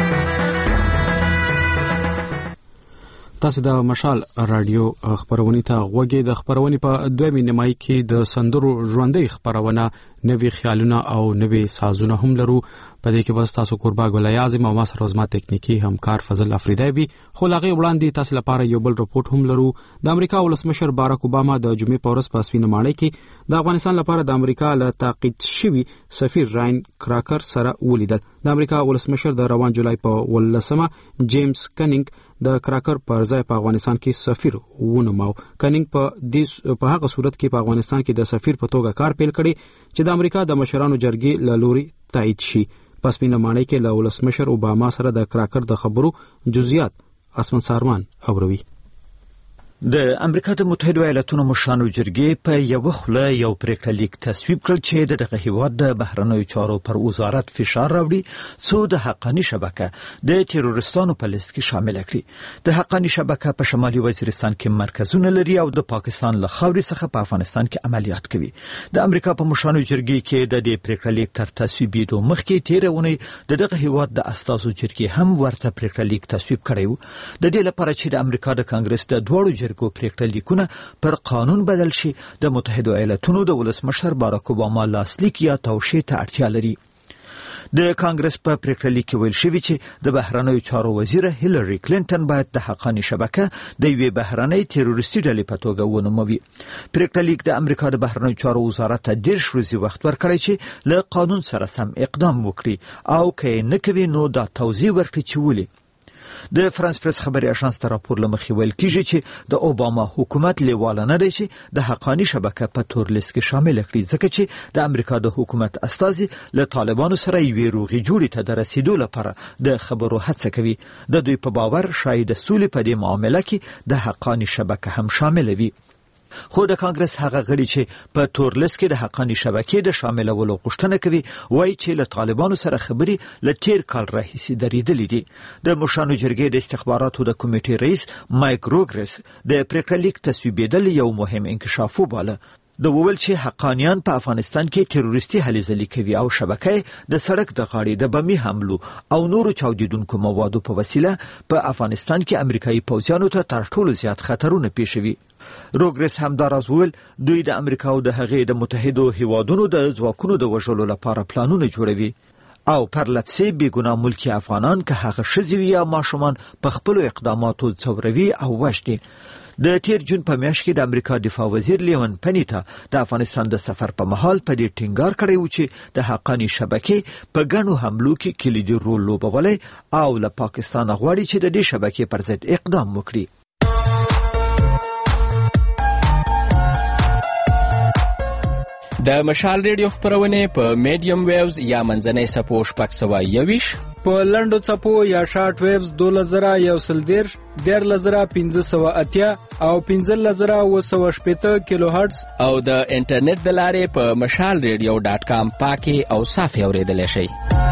تاسو د مشال رادیو خبرونه ته غوږی. د خبرونه په دویمه نیمای کې د سندرو ژوندۍ خبرونه نوې خیالونه او نوې سازونه هم لرو. په دې کې بس تاسو قربا ګل اعظم او ما سره زما تکنیکی همکار فضل افریدی خو لاغي وړاندې تاسو لپاره یو بل رپورت هم لرو. د امریکا ولسمشر باراک اوباما د جمعې په ورځ په سپینه ماڼۍ کې د افغانستان لپاره د امریکا له تعقیب شوی سفیر راین کراکر سره ولیدل. د امریکا ولسمشر د روان جولای په 18 جیمز کنینګ د کراکر پر ځای په افغانستان کې سفیر ونوماو. کنینګ په هغه صورت کې په افغانستان کې د سفیر په توګه کار پیل کړي چې د امریکا د مشرانو جرګې له لوري تایید شي. پس په نمانه کې له ولسمشر اوباما سره د کراکر د خبرو جزئیات اسمن سارمان اوروي. د امریکا د متحده ایالاتونو مشرانو جرګې په یو خله یو پریکړه لیک تصویب کړ چې دغه هیواد د بهرنیو چارو پر وزارت فشار راوړي څو د حقانی شبکه د تروریستانو په لیست کې شامل کړي. د حقانی شبکه په شمالي وزیرستان کې مرکزونه لري او د پاکستان له خاورې څخه په افغانستان کې عملیات کوي. د امریکا په مشرانو جرګې کې د دې پریکړه لیک تر تصویبېدو مخکې تیرونه دغه هیواد د استازو جرګې هم ورته پریکړه لیک تصویب کړی و د دې لپاره چې د امریکا د کانګرس د دوړو کو پریکړه لیکونه پر قانون بدل شي. د متحده ایالاتونو د ولسمشر باراک اوباما لاسلیک یا توشیح ته اړتیا لري. د کانګرس په پریکړه لیک کې ویل شوی چې د بهرنیو چارو وزیر هیلری کلینټن باید د حقانی شبکه د یوې بهرنۍ تروریستي ډلې په توګه ونوموي. پریکړه لیک د امریکا د بهرنیو چارو وزارت ته 10 ورځې وخت ورکړی چې له قانون سره سم اقدام وکړي او که نه کوي نو دا توضیح ورکړي چې ولې. د فرانس پریس خبري اژانس ته راپور لمخې ویل کیږي چې د اوباما حکومت لیواله نه دی چې د حقانی شبکه په تور لیست کې شامل کړي ځکه چې د امریکا د حکومت استازي له طالبانو سره یوې روغې جوړې ته د رسیدو لپاره د خبرو هڅه کوي. د دوی په باور شاید سولې په دې معاملې کې د حقانی شبکه هم شامل وي. خو د کانګرس هغه غړي چې په تور لیست کې د حقانی شبکې د شاملولو غوښتنه کوي وایي چې له طالبانو سره خبرې له تیر کال راهیسې درېدلې دي. د مشرانو جرګې د استخباراتو د کمیټې رئیس مایک روګرس د پریکړه لیک تصویبېدل یو مهم انکشاف وباله. د وویل چې حقانیان په افغانستان کې تروریستي هلې ځلې کوي او شبکې د سړک د غاړې د بمي حملو او نورو چاودیدونکو موادو په وسیله په افغانستان کې امریکایي پوځیانو ته تر ټولو زیات خطرونه پیښوي. روګرس همداراز وویل دوی د امریکا او د هغې د متحدو هیوادونو د ځواکونو د وژلو لپاره پلانونه جوړوي او پر لپسې بیګناه ملکی افغانان که هغه ښځې یا ماشومان په خپلو اقداماتو ځوروي او وژني. د تیر جون په میاشت کې د امریکا دفاع وزیر لیون پنیتا د افغانستان د سفر په مهال په دې ټینګار کړی و چې د حقانی شبکې په ګڼو حملو کې کلیدي رول لوبولی او له پاکستان غواړي چې د دې شبکې پر ضد اقدام وکړي. د مشال ریډیو خبرونه په میډیم ویوز یا منځنۍ سپو 621 په لنډو چپو یا شارټ ویوز 2110 15580 او 15980 کیلو هرتز او د انټرنیټ د لارې په mashalradio.com پاکي او صافي اوریدل شي.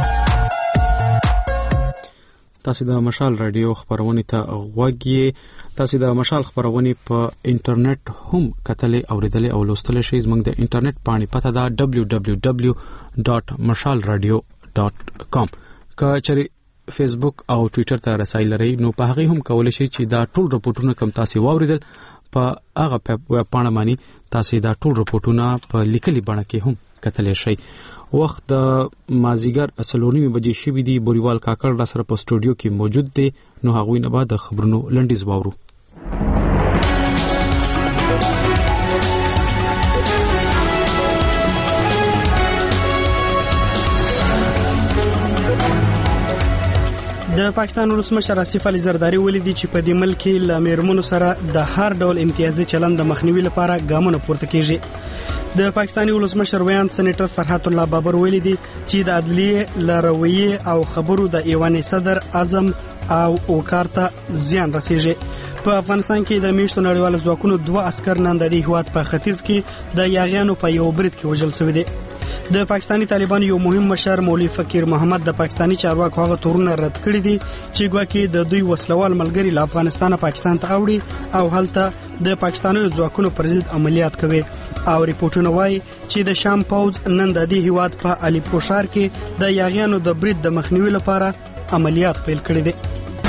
تاسو د مشال رادیو خبرونه ته غوږی. تاسو د مشال خبرونه په انټرنیټ هم کتلې اوریدلې او لوستل شئ. زموږ د انټرنیټ پاڼې پته ده www.mashalradio.com. که چېرې فیسبوک او ټوئیټر ته رسایل لري نو په هغه هم کولای شئ چې دا ټول رپورټونه کوم تاسو واوریدل په هغه ویب پاڼه باندې تاسو دا ټول رپورټونه په لیکلي بڼه کې هم کتلی شئ. وخت د مازیګر 3:30 بجې شوي دي. بوریوال کاکړ را سره په سټوډیو کې موجود دی نو هغوی نه بعد د خبرونو لنډیز واورو. د پاکستان ولسمشر آصف علي زرداری ویلي دي چې په دې ملک کې له میرمنو سره د هر ډول امتیازي چلند د مخنیوي لپاره ګامونه پورته کیږي. د پاکستاني ولسمشر ویاند سېنیټر فرحات الله بابر ویلي دي چې د عدلیې لرویې او خبرو د ایوان صدر اعظم او وکارته زیان رسیږي. په افغانستان کې د میشتو نړیوالو ځواکونو 2 عسكر نن د هیواد په ختیځ کې د یاغیانو په یو برید کې وژل شوی دي. د پاکستاني طالبان یو مهم مشر مولوی فقیر محمد د پاکستاني چارواکو هغه تورونه رد کړی دي چې ګواکې د دوی وسلوال ملګری له افغانستان پاکستان ته اوړي او هلته د پاکستاني ځواکونو پر ضد عملیات کوي. او ریپورتونه وايي چې د شام پوز نن د دې هیواد په الیپو ښار کې د یاغیانو د برید د مخنیوي لپاره عملیات پیل کړی دي.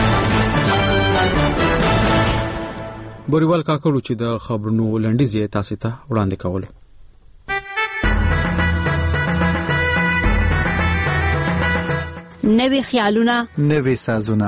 بوریوال کاکړو چې د خبرونو لنډیز یې تاسو ته وړاندې کول. نوې خیالونه، نوې سازونه.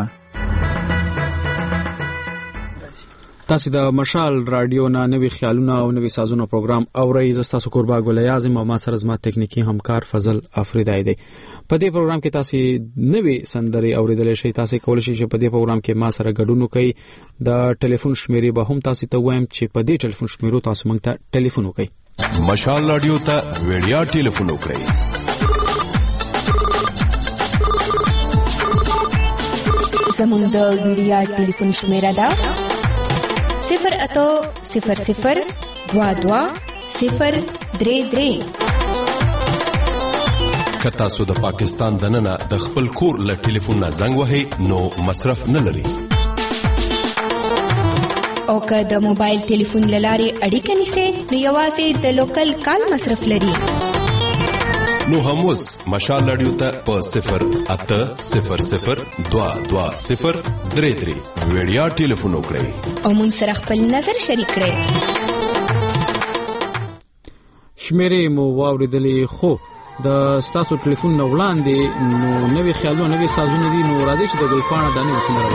تاسو د مشال رادیو نه نوې خیالونه او نوې سازونه پروګرام اورئ. زه تاسو قربا ګل اعظم او ما سره زما ټکنیکی همکار فضل افریدی دی. په دې پروګرام کې تاسو نوې سندري اوریدل شئ. تاسو کولای شئ چې په دې پروګرام کې ما سره ګډون وکړئ. د ټلیفون شمیرې به هم تاسو ته وایم چې په دې ټلیفون شمیرو تاسو موږ ته ټلیفون وکړئ. مشال رادیو ته ویډیا ټلیفون وکړئ. زموږ د ویډیا ټلیفون شمیره ده 08000220033. که تاسو د پاکستان دننه د خپل کور له ټلیفون نه زنګ وهئ نو مصرف نه لري. او که د موبایل ټلیفون لارې اړیکه نیسئ نو یوازې د لوکل کال مصرف لري. نو هم اوس مشال رادیو ته په 08000220033 ویډیا ټلیفون وکړئ او مون سره خپل نظر شریک کړئ. شمیرې مو واوریدلې خو د ستاسو ټلیفون نه وړاندې نو نوې خیالونه نوې سازونه دي. نو راځي چې د ګلپاڼه دانه وسمره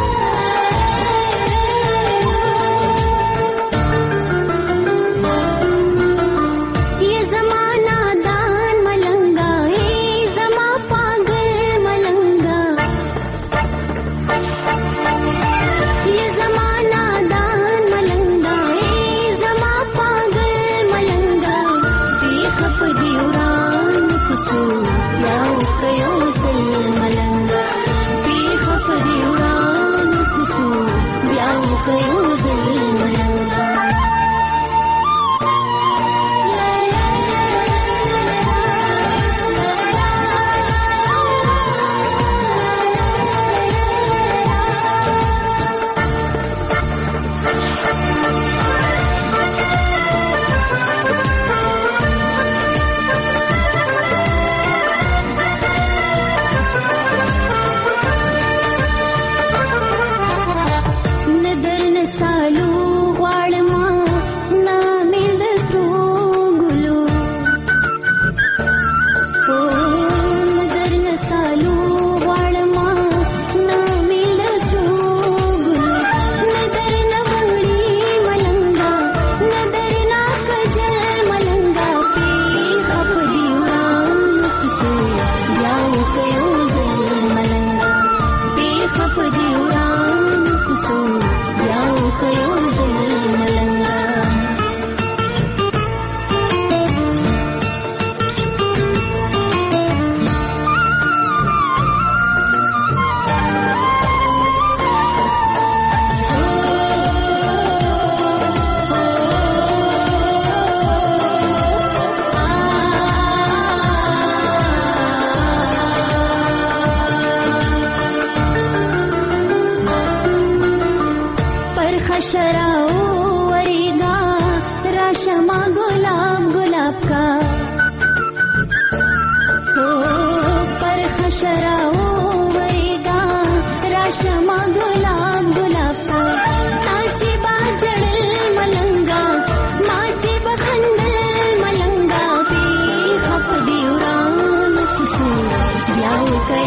शराओ वरेगा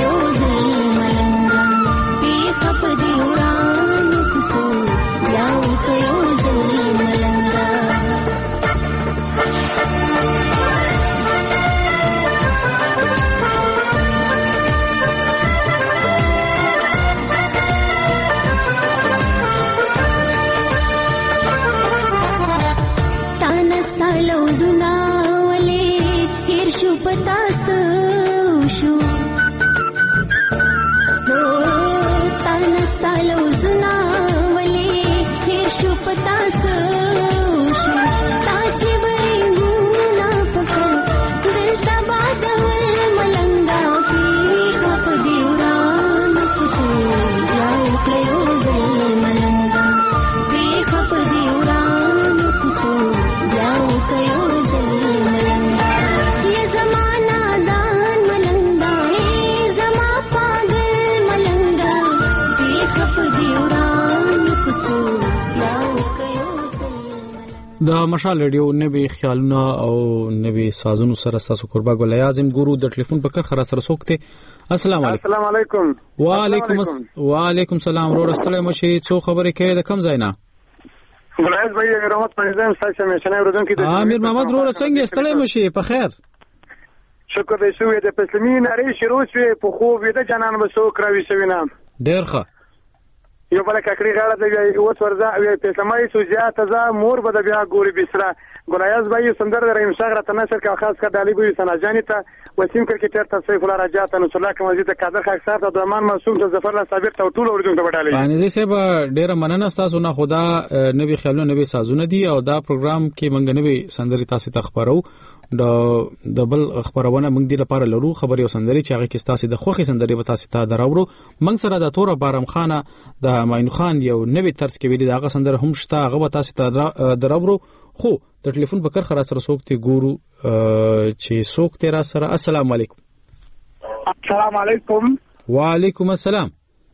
یو ځل ملنګا پیخ په دې وران کوسو بیا وکړه یو ځل ملنګا لوزنا ولې هیر شو پتا شو تانستا لوزنا ولې هیر شو پتا شو تا چې ورېږونا پسر دلته بادول ملنګا پیخ په دې وران کوسو بیا وکړه یو ځل ملنګا پیخ په دې وران کوسو د مشال ریډیو نوې خیالونه او نوې سازونو سره تاسو قربا ګل اعظم ګورو د ټلیفون په کر خره سره سوکته. السلام علیکم. السلام علیکم. وعلیکم السلام. ورو رستله مشي څو خبرې کوي د کم ځای نه؟ ګلایز بھائی رحمت پنځم ساتي مشنه ورودن کې امیر محمد ورو څنګه استلې مشي په خیر؟ شکر دې شوې د پسلمي نری شروع شوې په خوب دې جنان وسو کراوي شوینه ډېر ښه یو بل ککړی غاړه دی اوس ورځه او پسلمي سو زیاته ز مور به بیا ګوري بسره ګلایز بھائی سندر دریم شغره تنشر کا خاص کا دالی بو سناجانی ته وسیم کرکټر ته سیف الله رجات نو صلاح کوم مزید قادر خاکسار ته درمان معصوم ته ظفر الله صابر ته ټول اوردون ته وډالې باندې سه به ډیره مننه تاسو نه خدا نبی خیالو نبی سازونه دي او دا پروګرام کې منګ نبی سندري تاسو ته خبرو د بل خبرونه موږ دی لپاره لرو خبري او سندري چې هغه کې تاسو د خوخي سندري به تاسو ته دراوړو موږ سره د تور بارم خانه د ماین خان یو نوې طرز کې ویلي دغه سندره هم شته هغه به تاسو ته دراوړو خو د ټلیفون په کر خره سره سوکته ګورو چې سوکته را سره. السلام علیکم. السلام علیکم. وعلیکم السلام.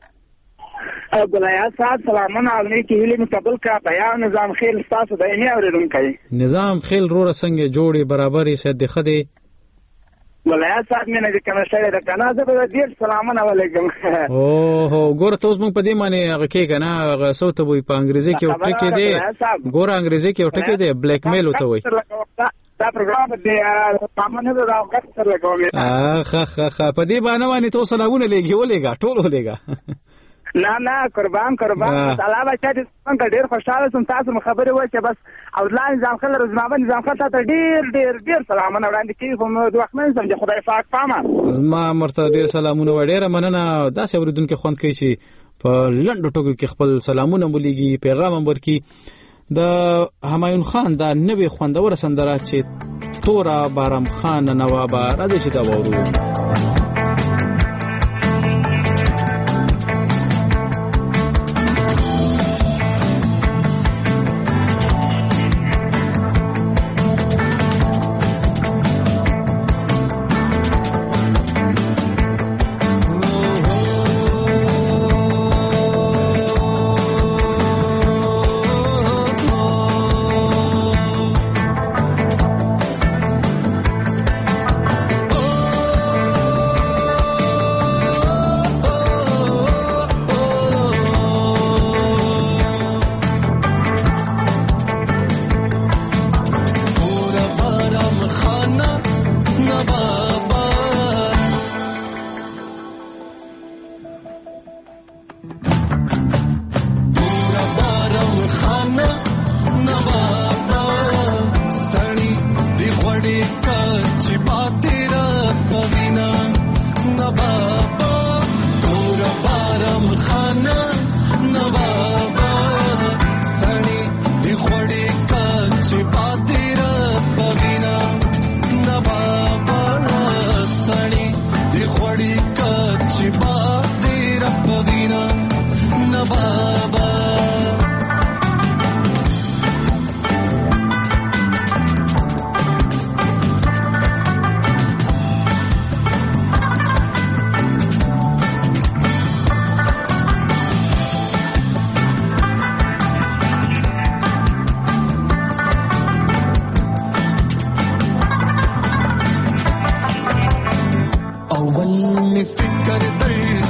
ګلایز صاحب سلامونه علیکم هیله متقبل کا بیان نظام خیل تاسو د اینه اوریدونکو نظام خیل رو څنګه جوړي برابرې سد خده ګلایز صاحب مې نه کنه شړې د کنه زه به دې سلامونه علیکم. اوه ګوره تاسو موږ په دې معنی هغه کې کنه هغه صوت وي په انګریزي کې او ټکی دی ګوره انګریزي کې او ټکی دی بلیک میل وته وي دا پروګرام دې سامان ته راوګت سره لګوم خا په دې باندې تاسو سلامونه لګي ولېګا ټول ولېګا نه قربان الله بچا دې څنګه ډېر خوشاله سم تاسو خبرې وای چې بس او ځان ځان خل رزمابه نظام خل ته ډېر سلامونه وړاندې کوي کوم وخت مې سم خدای پاک پامه زما مرته ډېر سلامونه وړاندې مننه دا څه اوریدونکو خوند کوي چې په لندو ټکو کې خپل سلامونه مولېږي پیغام ورکړي د همایون خان دا نوې خوندور سندره چې تورا بارم خان نواب راځي چې دا وورو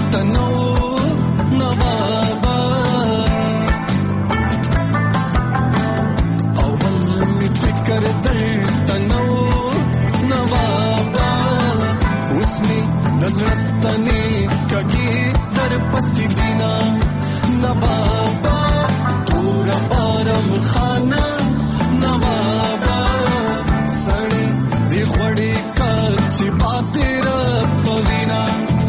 تنو نوابا اول می فکر در تنو نوابا اسمی دزرستانی کگی در پسی دینا نوابا پورا بارم خانه نوابا سړی دی غوړی کا چې باطر پوینا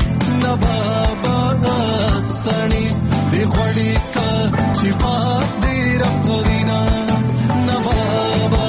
نوابا سړی دی غوړی کا چې باطر پوینا نوابا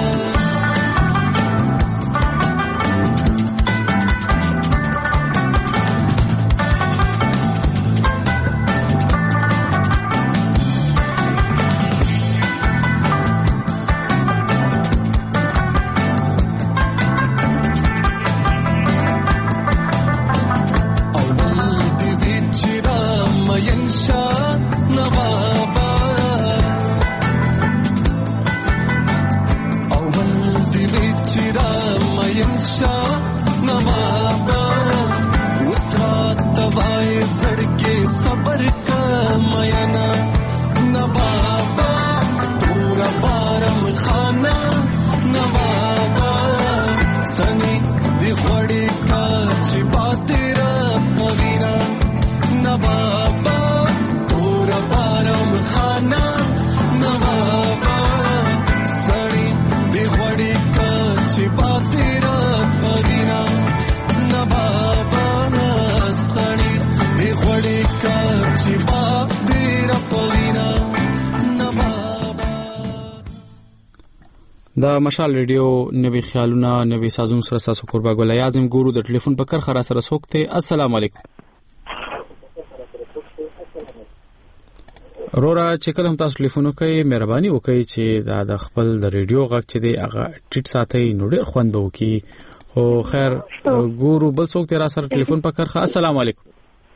د مشال ریډیو نوی خیالونه نوی سازون سره تاسو قربا ګل اعظم ګورو د ټلیفون په کرخه را سره سوکته السلام علیکم رورا چې کله هم تاسو ټلیفون کوي مهرباني وکړئ چې د خپل د ریډیو غږ چې دی هغه ټیټ ساتي نو ډیر خوند به وکړي خو خیر ګورو بل څوک را سره ټلیفون په کرخه السلام علیکم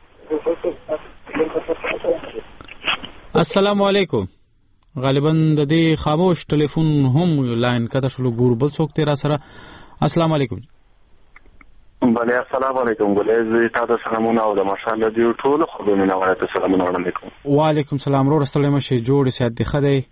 السلام علیکم غالبا د دې خاموش ټلیفون هم لاین کته شلو ګور بل څوک تیرا سره السلام علیکم بله السلام علیکم ګلې تاسو سلامونه او د ماشاءالله دی ټول خو مینه وایته سلامونه علیکم وعلیکم السلام رو رسول مشه جوړ سي د خدای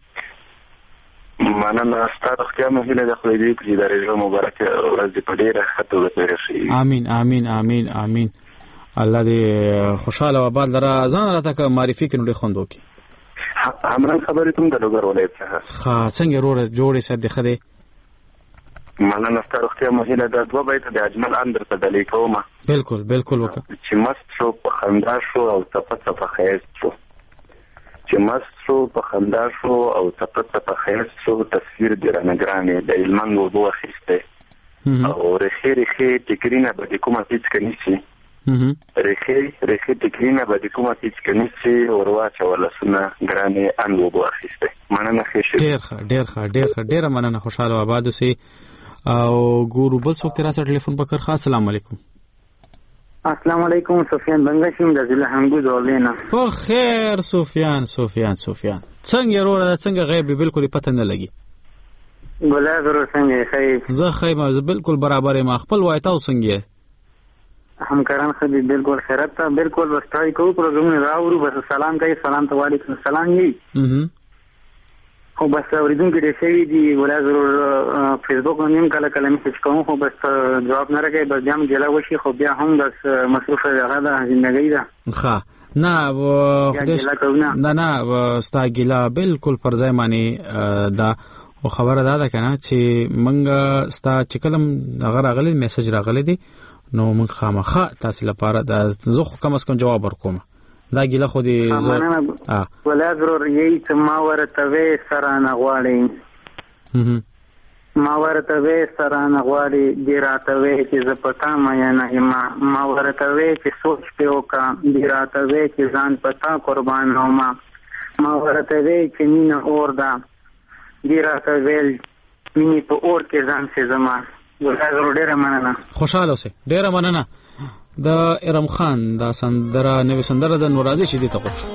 مننه ستاسو خو مه هیله د خو دې چې د رجو مبارک ورځ په ډیره خطو تیر شي امين امين امين امين الله دې خوشاله و آباد لره ځان راته معرفي کړي ډیر خوندو کی همران خبرې ته د لوګر ولایت څخه ها څنګه روړ جوړې سد خده مننه ستاسو خو مهیله د دوه بیت د اجمل اندر په دلی کومه بالکل بالکل وکړه چې مست شو په خندا شو او صفه خیز شو چې مست شو په خندا شو او صفه خیز شو تصویر د رنګرانې د علمن وبو اخیسته او رخي تکرینه به کومه هیڅ کني شي رخي تکرینه به کومه هیڅ کني شي او ورواچ ولسنه ګرانې ان وبو اخیسته مننه ډیر ډیر مننه خوشاله آباد اوسئ او ګورو بل څوک تر سره ټلیفون پکړ خاص السلام علیکم السلام علیکم سفیان بنگشیم د ضلع همګو دولینا خو خیر سفیان څنګه وروره څنګه غیب بالکل پته نه لګي ګلای ورو څنګه خیر زه خیمه بالکل برابر ما خپل وایته څنګه همکاران خدي بالکل خیرت ته بالکل واستای کو پروګرام راوړو بس سلام کوي سلام ته وعلیکم السلام یې خو بس اوریدونکو دې شي دی ګلای ضرور فیسبوک باندې کله کله میسج کوم خو بس جواب نه راکې بس جام جلا وشي خو بیا هم بس مصروف راغله ژوندۍ ده ښه نه ستاګیلا بالکل فرضای معنی دا او خبره ده کنه چې منګه ستا چکلم هغه راغلی میسج راغلی دی نو موږ خامخه تاسو لپاره د زخ کم اس کم جواب ورکوم دا ګیله خو دې ولا ضرور یې چې ما ورته وې سرانه غواړي ما ورته وې سرانه غواړي دې راته وې چې ز پتا ما نه ما ورته وې چې سوچ په وکا دې راته وې چې ځان پتا قربان هوما ما ورته وې چې مين اور دا دې راته وې مين په اور کې ځان سي زما ولا ضرور ډیره مننه خوشاله اوسه ډیره مننه د ارم خان دا سندره نوې سندره د نورازي شدي ته کوم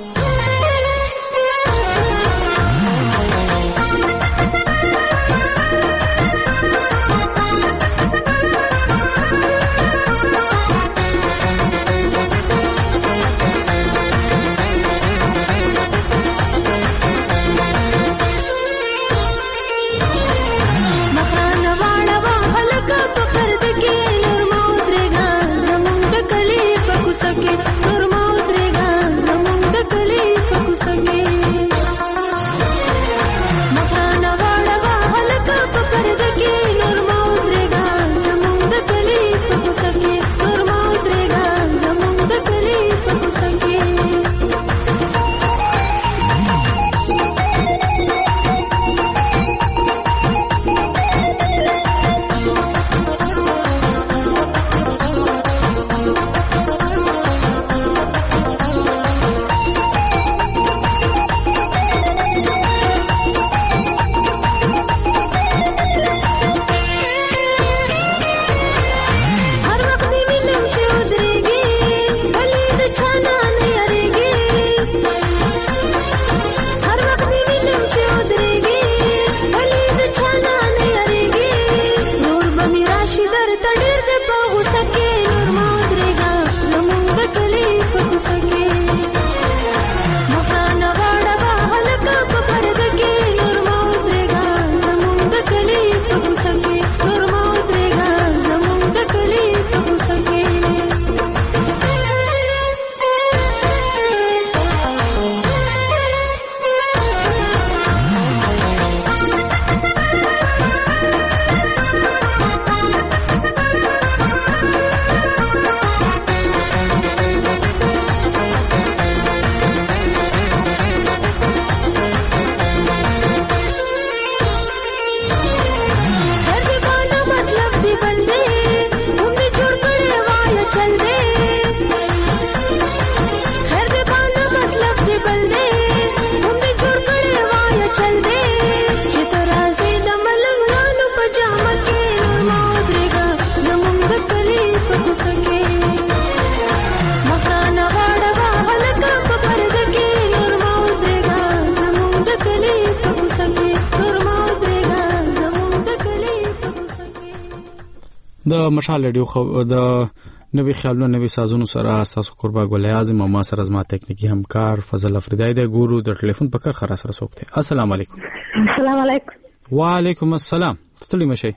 د مشال رادیو د نوې خیالونو نوې سازونو سره تاسو قربا ګل اعظم او ما سره زما تکنیکی همکار فضل افریدی د ګورو د ټلیفون په کار خره سره سوکته. السلام علیکم. السلام علیکم. وعلیکم السلام. ستړي مشه.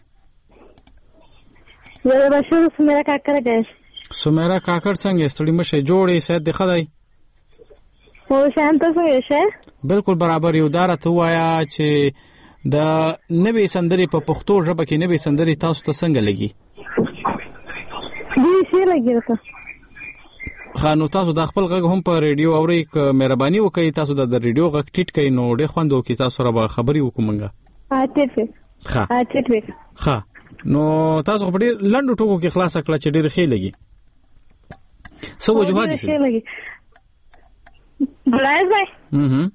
زه بشیر سمیرا کاکړ دی. سمیرا کاکړ څنګه ستړي مشه جوړې سید د خدای. او شانت څنګه بالکل برابر یو دارته وایا چې د نوې سندري په پښتو ژبه کې نوې سندري تاسو ته څنګه لګي؟ دې شي لګي خانو تاسو د خپل غږ هم په ریډیو اوري ک مهرباني وکړئ تاسو د ریډیو غږ ټیټ کړئ نو ډېر خوندو کې تاسو سره خبري وکومنګا. ها نو تاسو په ډېر لنډو ټکو کې خلاص کړل چې ډېر ښه لګي. سو وجوهات دي بلایز بھائی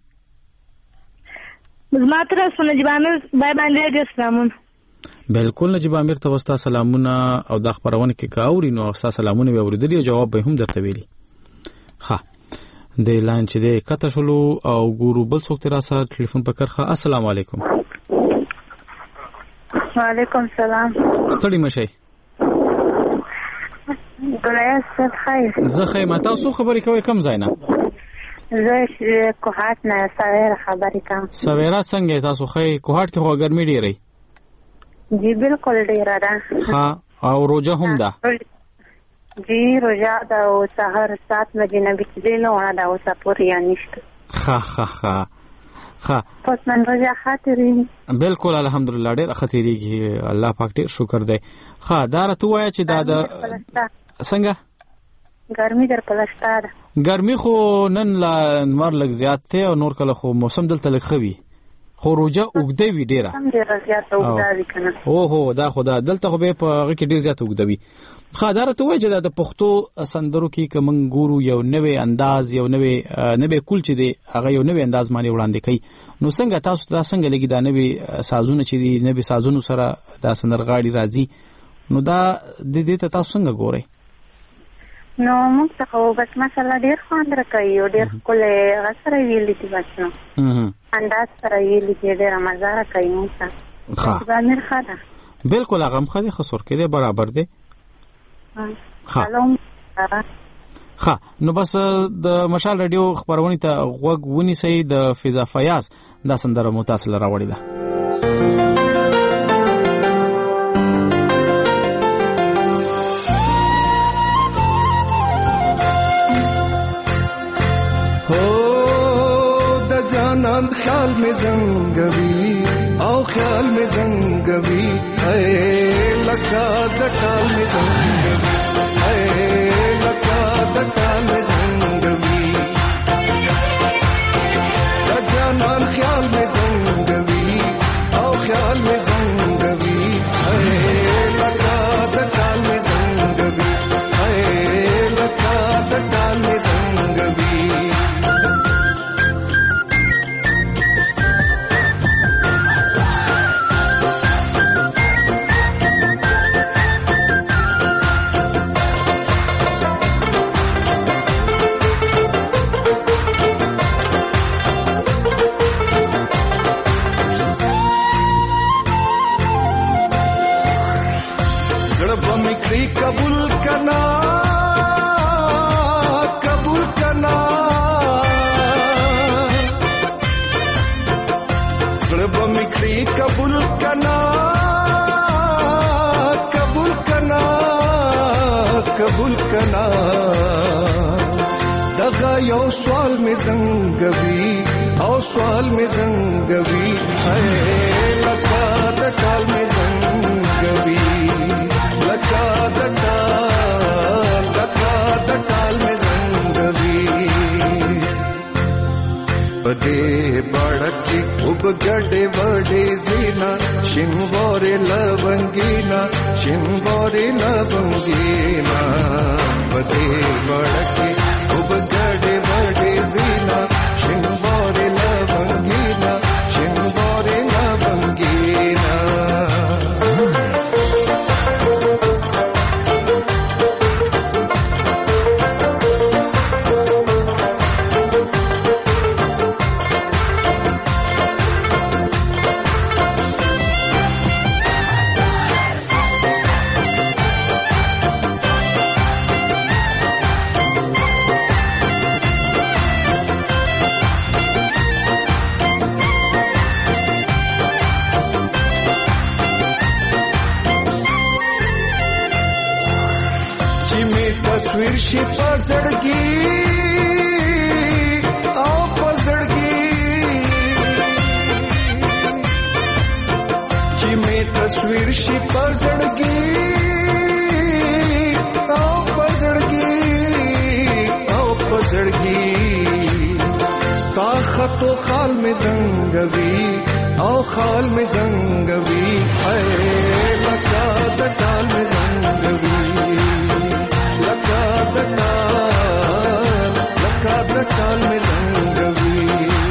مزماتر نجیب عامر بای باندې سلامونه. بالکل نجیب عامر ته وستا سلامونه او د خبرونه کې کاوري نو وستا سلامونه به اوریدلی او جواب به هم درته ویلي. ها د اعلان چې د کته شلو او ګورو بل څوک تر سره ټلیفون په کرخه. السلام علیکم. وعلیکم السلام. ستړي مشه. ګلایز څه خیر. زه خیر ما تاسو خبرې کوي کم ځای نه. زه کوهات نه سویرا خبرې کوم. سویرا څنګه تاسو خیر کوهات کې هو ګرمي ډیره؟ جی بالکل ډیره ده. ها او روزه هم ده. جی روزه ده او سحر 7 بجې نه بچلې نه ده او سپوریا نشته. ها پس من روزه خاطرې بالکل الحمدلله ډیر خاطرېږي الله پاک ډیر شکر دی. ها دا راته وایي چې دا د څنګه ګرمي در پلشتا ده. ګرمي خو نن لا نور لږ زیات ته او نور کله خو موسم دلته لږ خوي خو روزه وګدوي وی ډیره. هم ډیره زیات وګدوي کنه. اوه دا خدا دلته خو به په هغه کې ډیر زیات وګدوي. خاطر ته وایي چې د پښتو سندرو کې کوم ګورو یو نوې انداز یو نوې کول چې دی هغه یو نوې انداز باندې وړاندې کوي نو څنګه تاسو ته څنګه لګي دا نوې سازونه چې دی نوې سازونو سره دا سندرغاړي راځي نو دا د دې ته تاسو څنګه ګورئ؟ نو موږ څه بس مثلا ډیر خوند راکوي او ډیر کله غسر ویلې دي بچنو انداز سره ویلې دي ډیر مزه راکوي موږ ته. ځانر خاطر بالکل هغه مخه خسور کې برابر دی. ها نو بس د مشال رادیو خبرونه ته غوږ ونیسئ. د فضا فیاض دا سندره متصل راوړی ده. جانان خیال میں زنگوی او خیال میں زنگوی اے لکا دٹال میں زنگوی اے لکا دٹال میں زنگوی جانان خیال میں زنگوی او خیال میں زنگوی اے لکا دٹال میں زنگوی اے لکا دٹال میں زنگوی یو سوال میں زنگوی او سوال میں زنگوی ہے لکا دٹال میں زنگوی لکا دٹال میں زنگوی بدے بڑکی اب گڑے وڑے زینا شنوارے لونگینا شنوارے لونگینا بدے بڑکی اب گڑے وڑے زینا شنوارے لونگینا شنوارے لونگینا شي پزړګي او پزړګي چې مې تصویر شي پزړګي او پزړګي او پزړګي ستا خطو خال میں زنګوي او خال میں زنګوي اے لکا د ټال میں زنګوي لکا د ټال میں زنګوي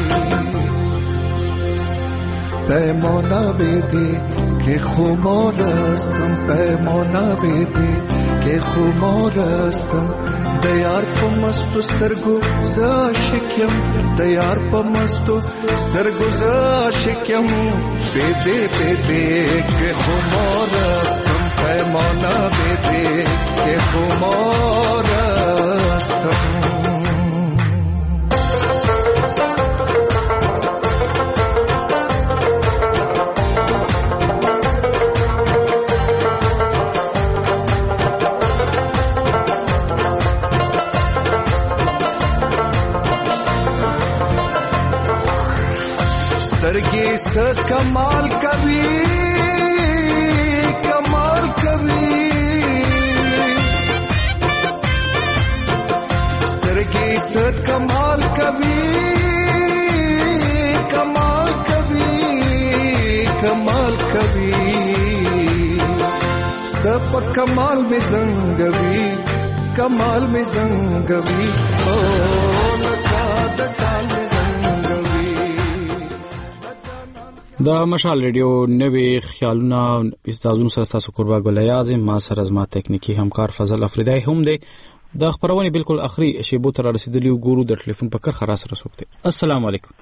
پیمانه بده که خمارستم پیمانه بده که خمارستم د یار په مستو سترګو زاشکم د یار په مستو سترګو زاشکم بده بده که خمارستم پیمانه بده که خمارستم سترګې څه کمال کوي کمال کوي سترګې څه کمال کوي کمال کوي کمال کوي سب کمال میں زنګوي کمال میں زنګوي او لکا د ټال میں د مشال ریډیو نوې خیالونه استادونو سره تاسو قربا ګل اعظم ما سره زما تکنیکی همکار فضل افریدی هم دی د خبرونه بالکل اخري شیبو تر رسیدلی ګورو د ټلیفون په کر خلاص رسوبته السلام علیکم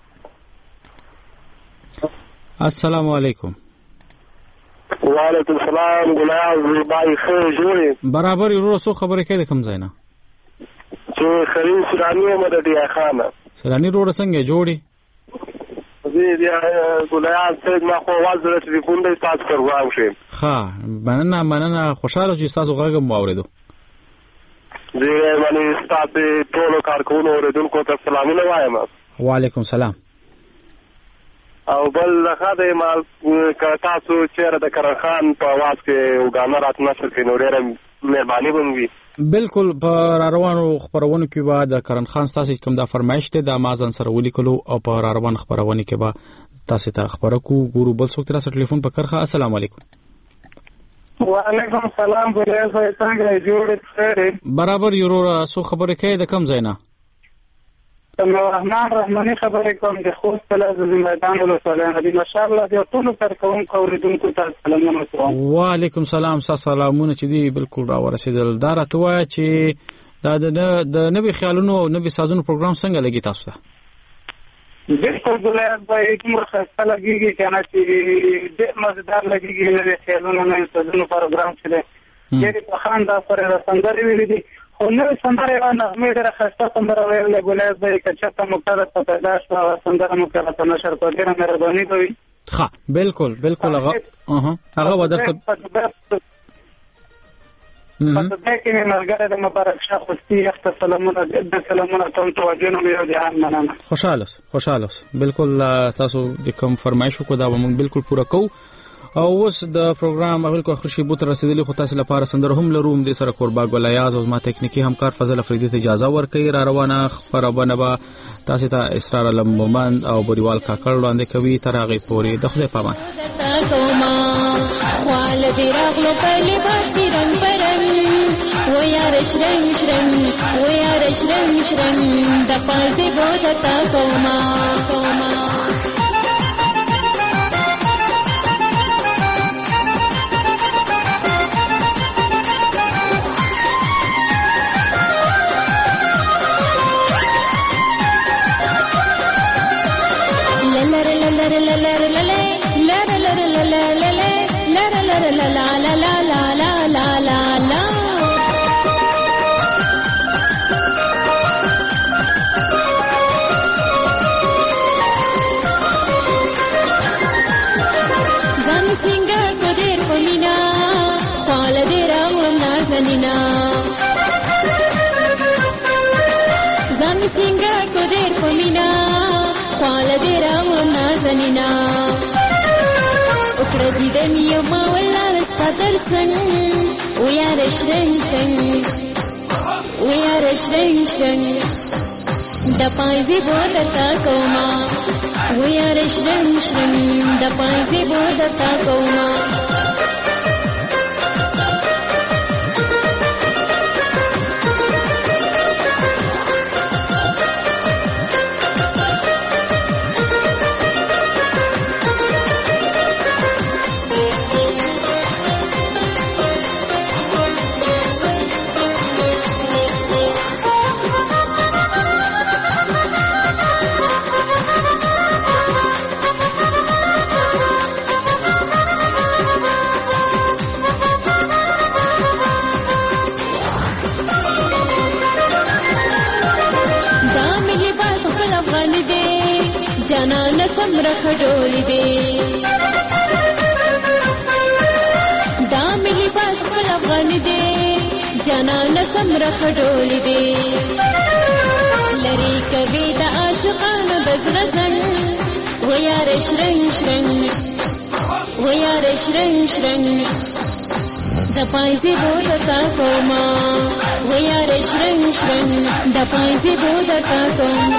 السلام علیکم وعلیکم السلام ګل اعظم بای خیر جوړې برابر یو څو خبره کې د کم ځاینا چې خرین سرانی مددي خانه سرانی روړ څنګه جوړي دې ګلایان څنګه ما خو وازره ټلیفون دې تاسو پروګرام شي ها مننه خوشاله چې تاسو غږ مو اوریدو دې باندې تاسو ټول کارکونو اوریدونکو ته سلامونه وایم وعلیکم السلام او بل خدای مال تاسو چیرې د کرن خان په आवाज کې وګانه رات نشر کې نو ډېر مهرباني ومنوي بالکل په روانو خبرونو کې به د کرن خان تاسو کوم د فرمایش ته د مازن سره ولیکلو او په روان خبرونه کې به تاسو ته خبره کو ګورو بل څوک تر ټلیفون په کرخه السلام علیکم وعلیکم السلام ګلایز څنګه جوړ سره برابر یو سو خبره کوي د کم ځای نه رحمان رحماني خبرې کوم د خوست پلاز د میدان ولسوالۍ د ماشاءالله د ټولو تر کوم اوریدونکو ته سلامونه کوم وعلیکم السلام سلامونه چې دی بالکل را ورسېدل دا راته وای چې دا د نوې خیالونو او نوې سازونو پروګرام څنګه لګی تاسو ته بالکل ګلایز به کوم خاصه لګیږي کنه چې د مزدار لګیږي نوې خیالونو نوې سازونو پروګرام چې دی په خان دا پر رسندري ویلي دي خو نو سندره نه مې ډېر خسته سندره ویلې ګلایز به کچته مقدره په پیدا شو سندره مقدره په نشر کو ډېر مهرباني کوي ها بالکل هغه ودرته په دې کې مرګره د مبارک شاه خوستي اخت سلامونه د سلامونه ته توجه نه یو ځان مننه خوشاله بالکل تاسو د کوم فرمایشو کو دا موږ بالکل پوره کوو او اوس د پروګرام بالکل خوشي بوت رسیدلی خو تاسو لپاره سندره هم لروم د سره قربا ګل ایاز او ما تکنیکی همکار فضل افریدی ته اجازه ورکړي را روانه خبرونه به تاسو ته اسرار لمبمند او بریوال کاکړ وړاندې کوي تر هغه پورې د خدای پامان والد راغلو په لباس رنگ پرنګ و یار شرنګ د پازې بوته کوما جانینا وکړه دیدن یو ما ولار ستا ترڅنګ ویاره شرنګ شرنګ ویاره شرنګ شرنګ د پایزې بو درته کومه ویاره شرنګ شرنګ د پایزې بو درته کومه جانان سمره خډولې دي دا ملي باس خپل افغان دي جانان سمره خډولې دي لری کوي د عاشقانو د زړه څنګ ویار شرنګ شرنګ ویار شرنګ شرنګ د پایزې بو درته کومه ویار شرنګ شرنګ د پایزې بو درته کومه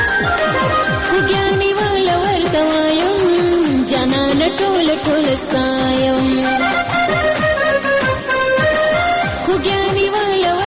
ټول ټول ستا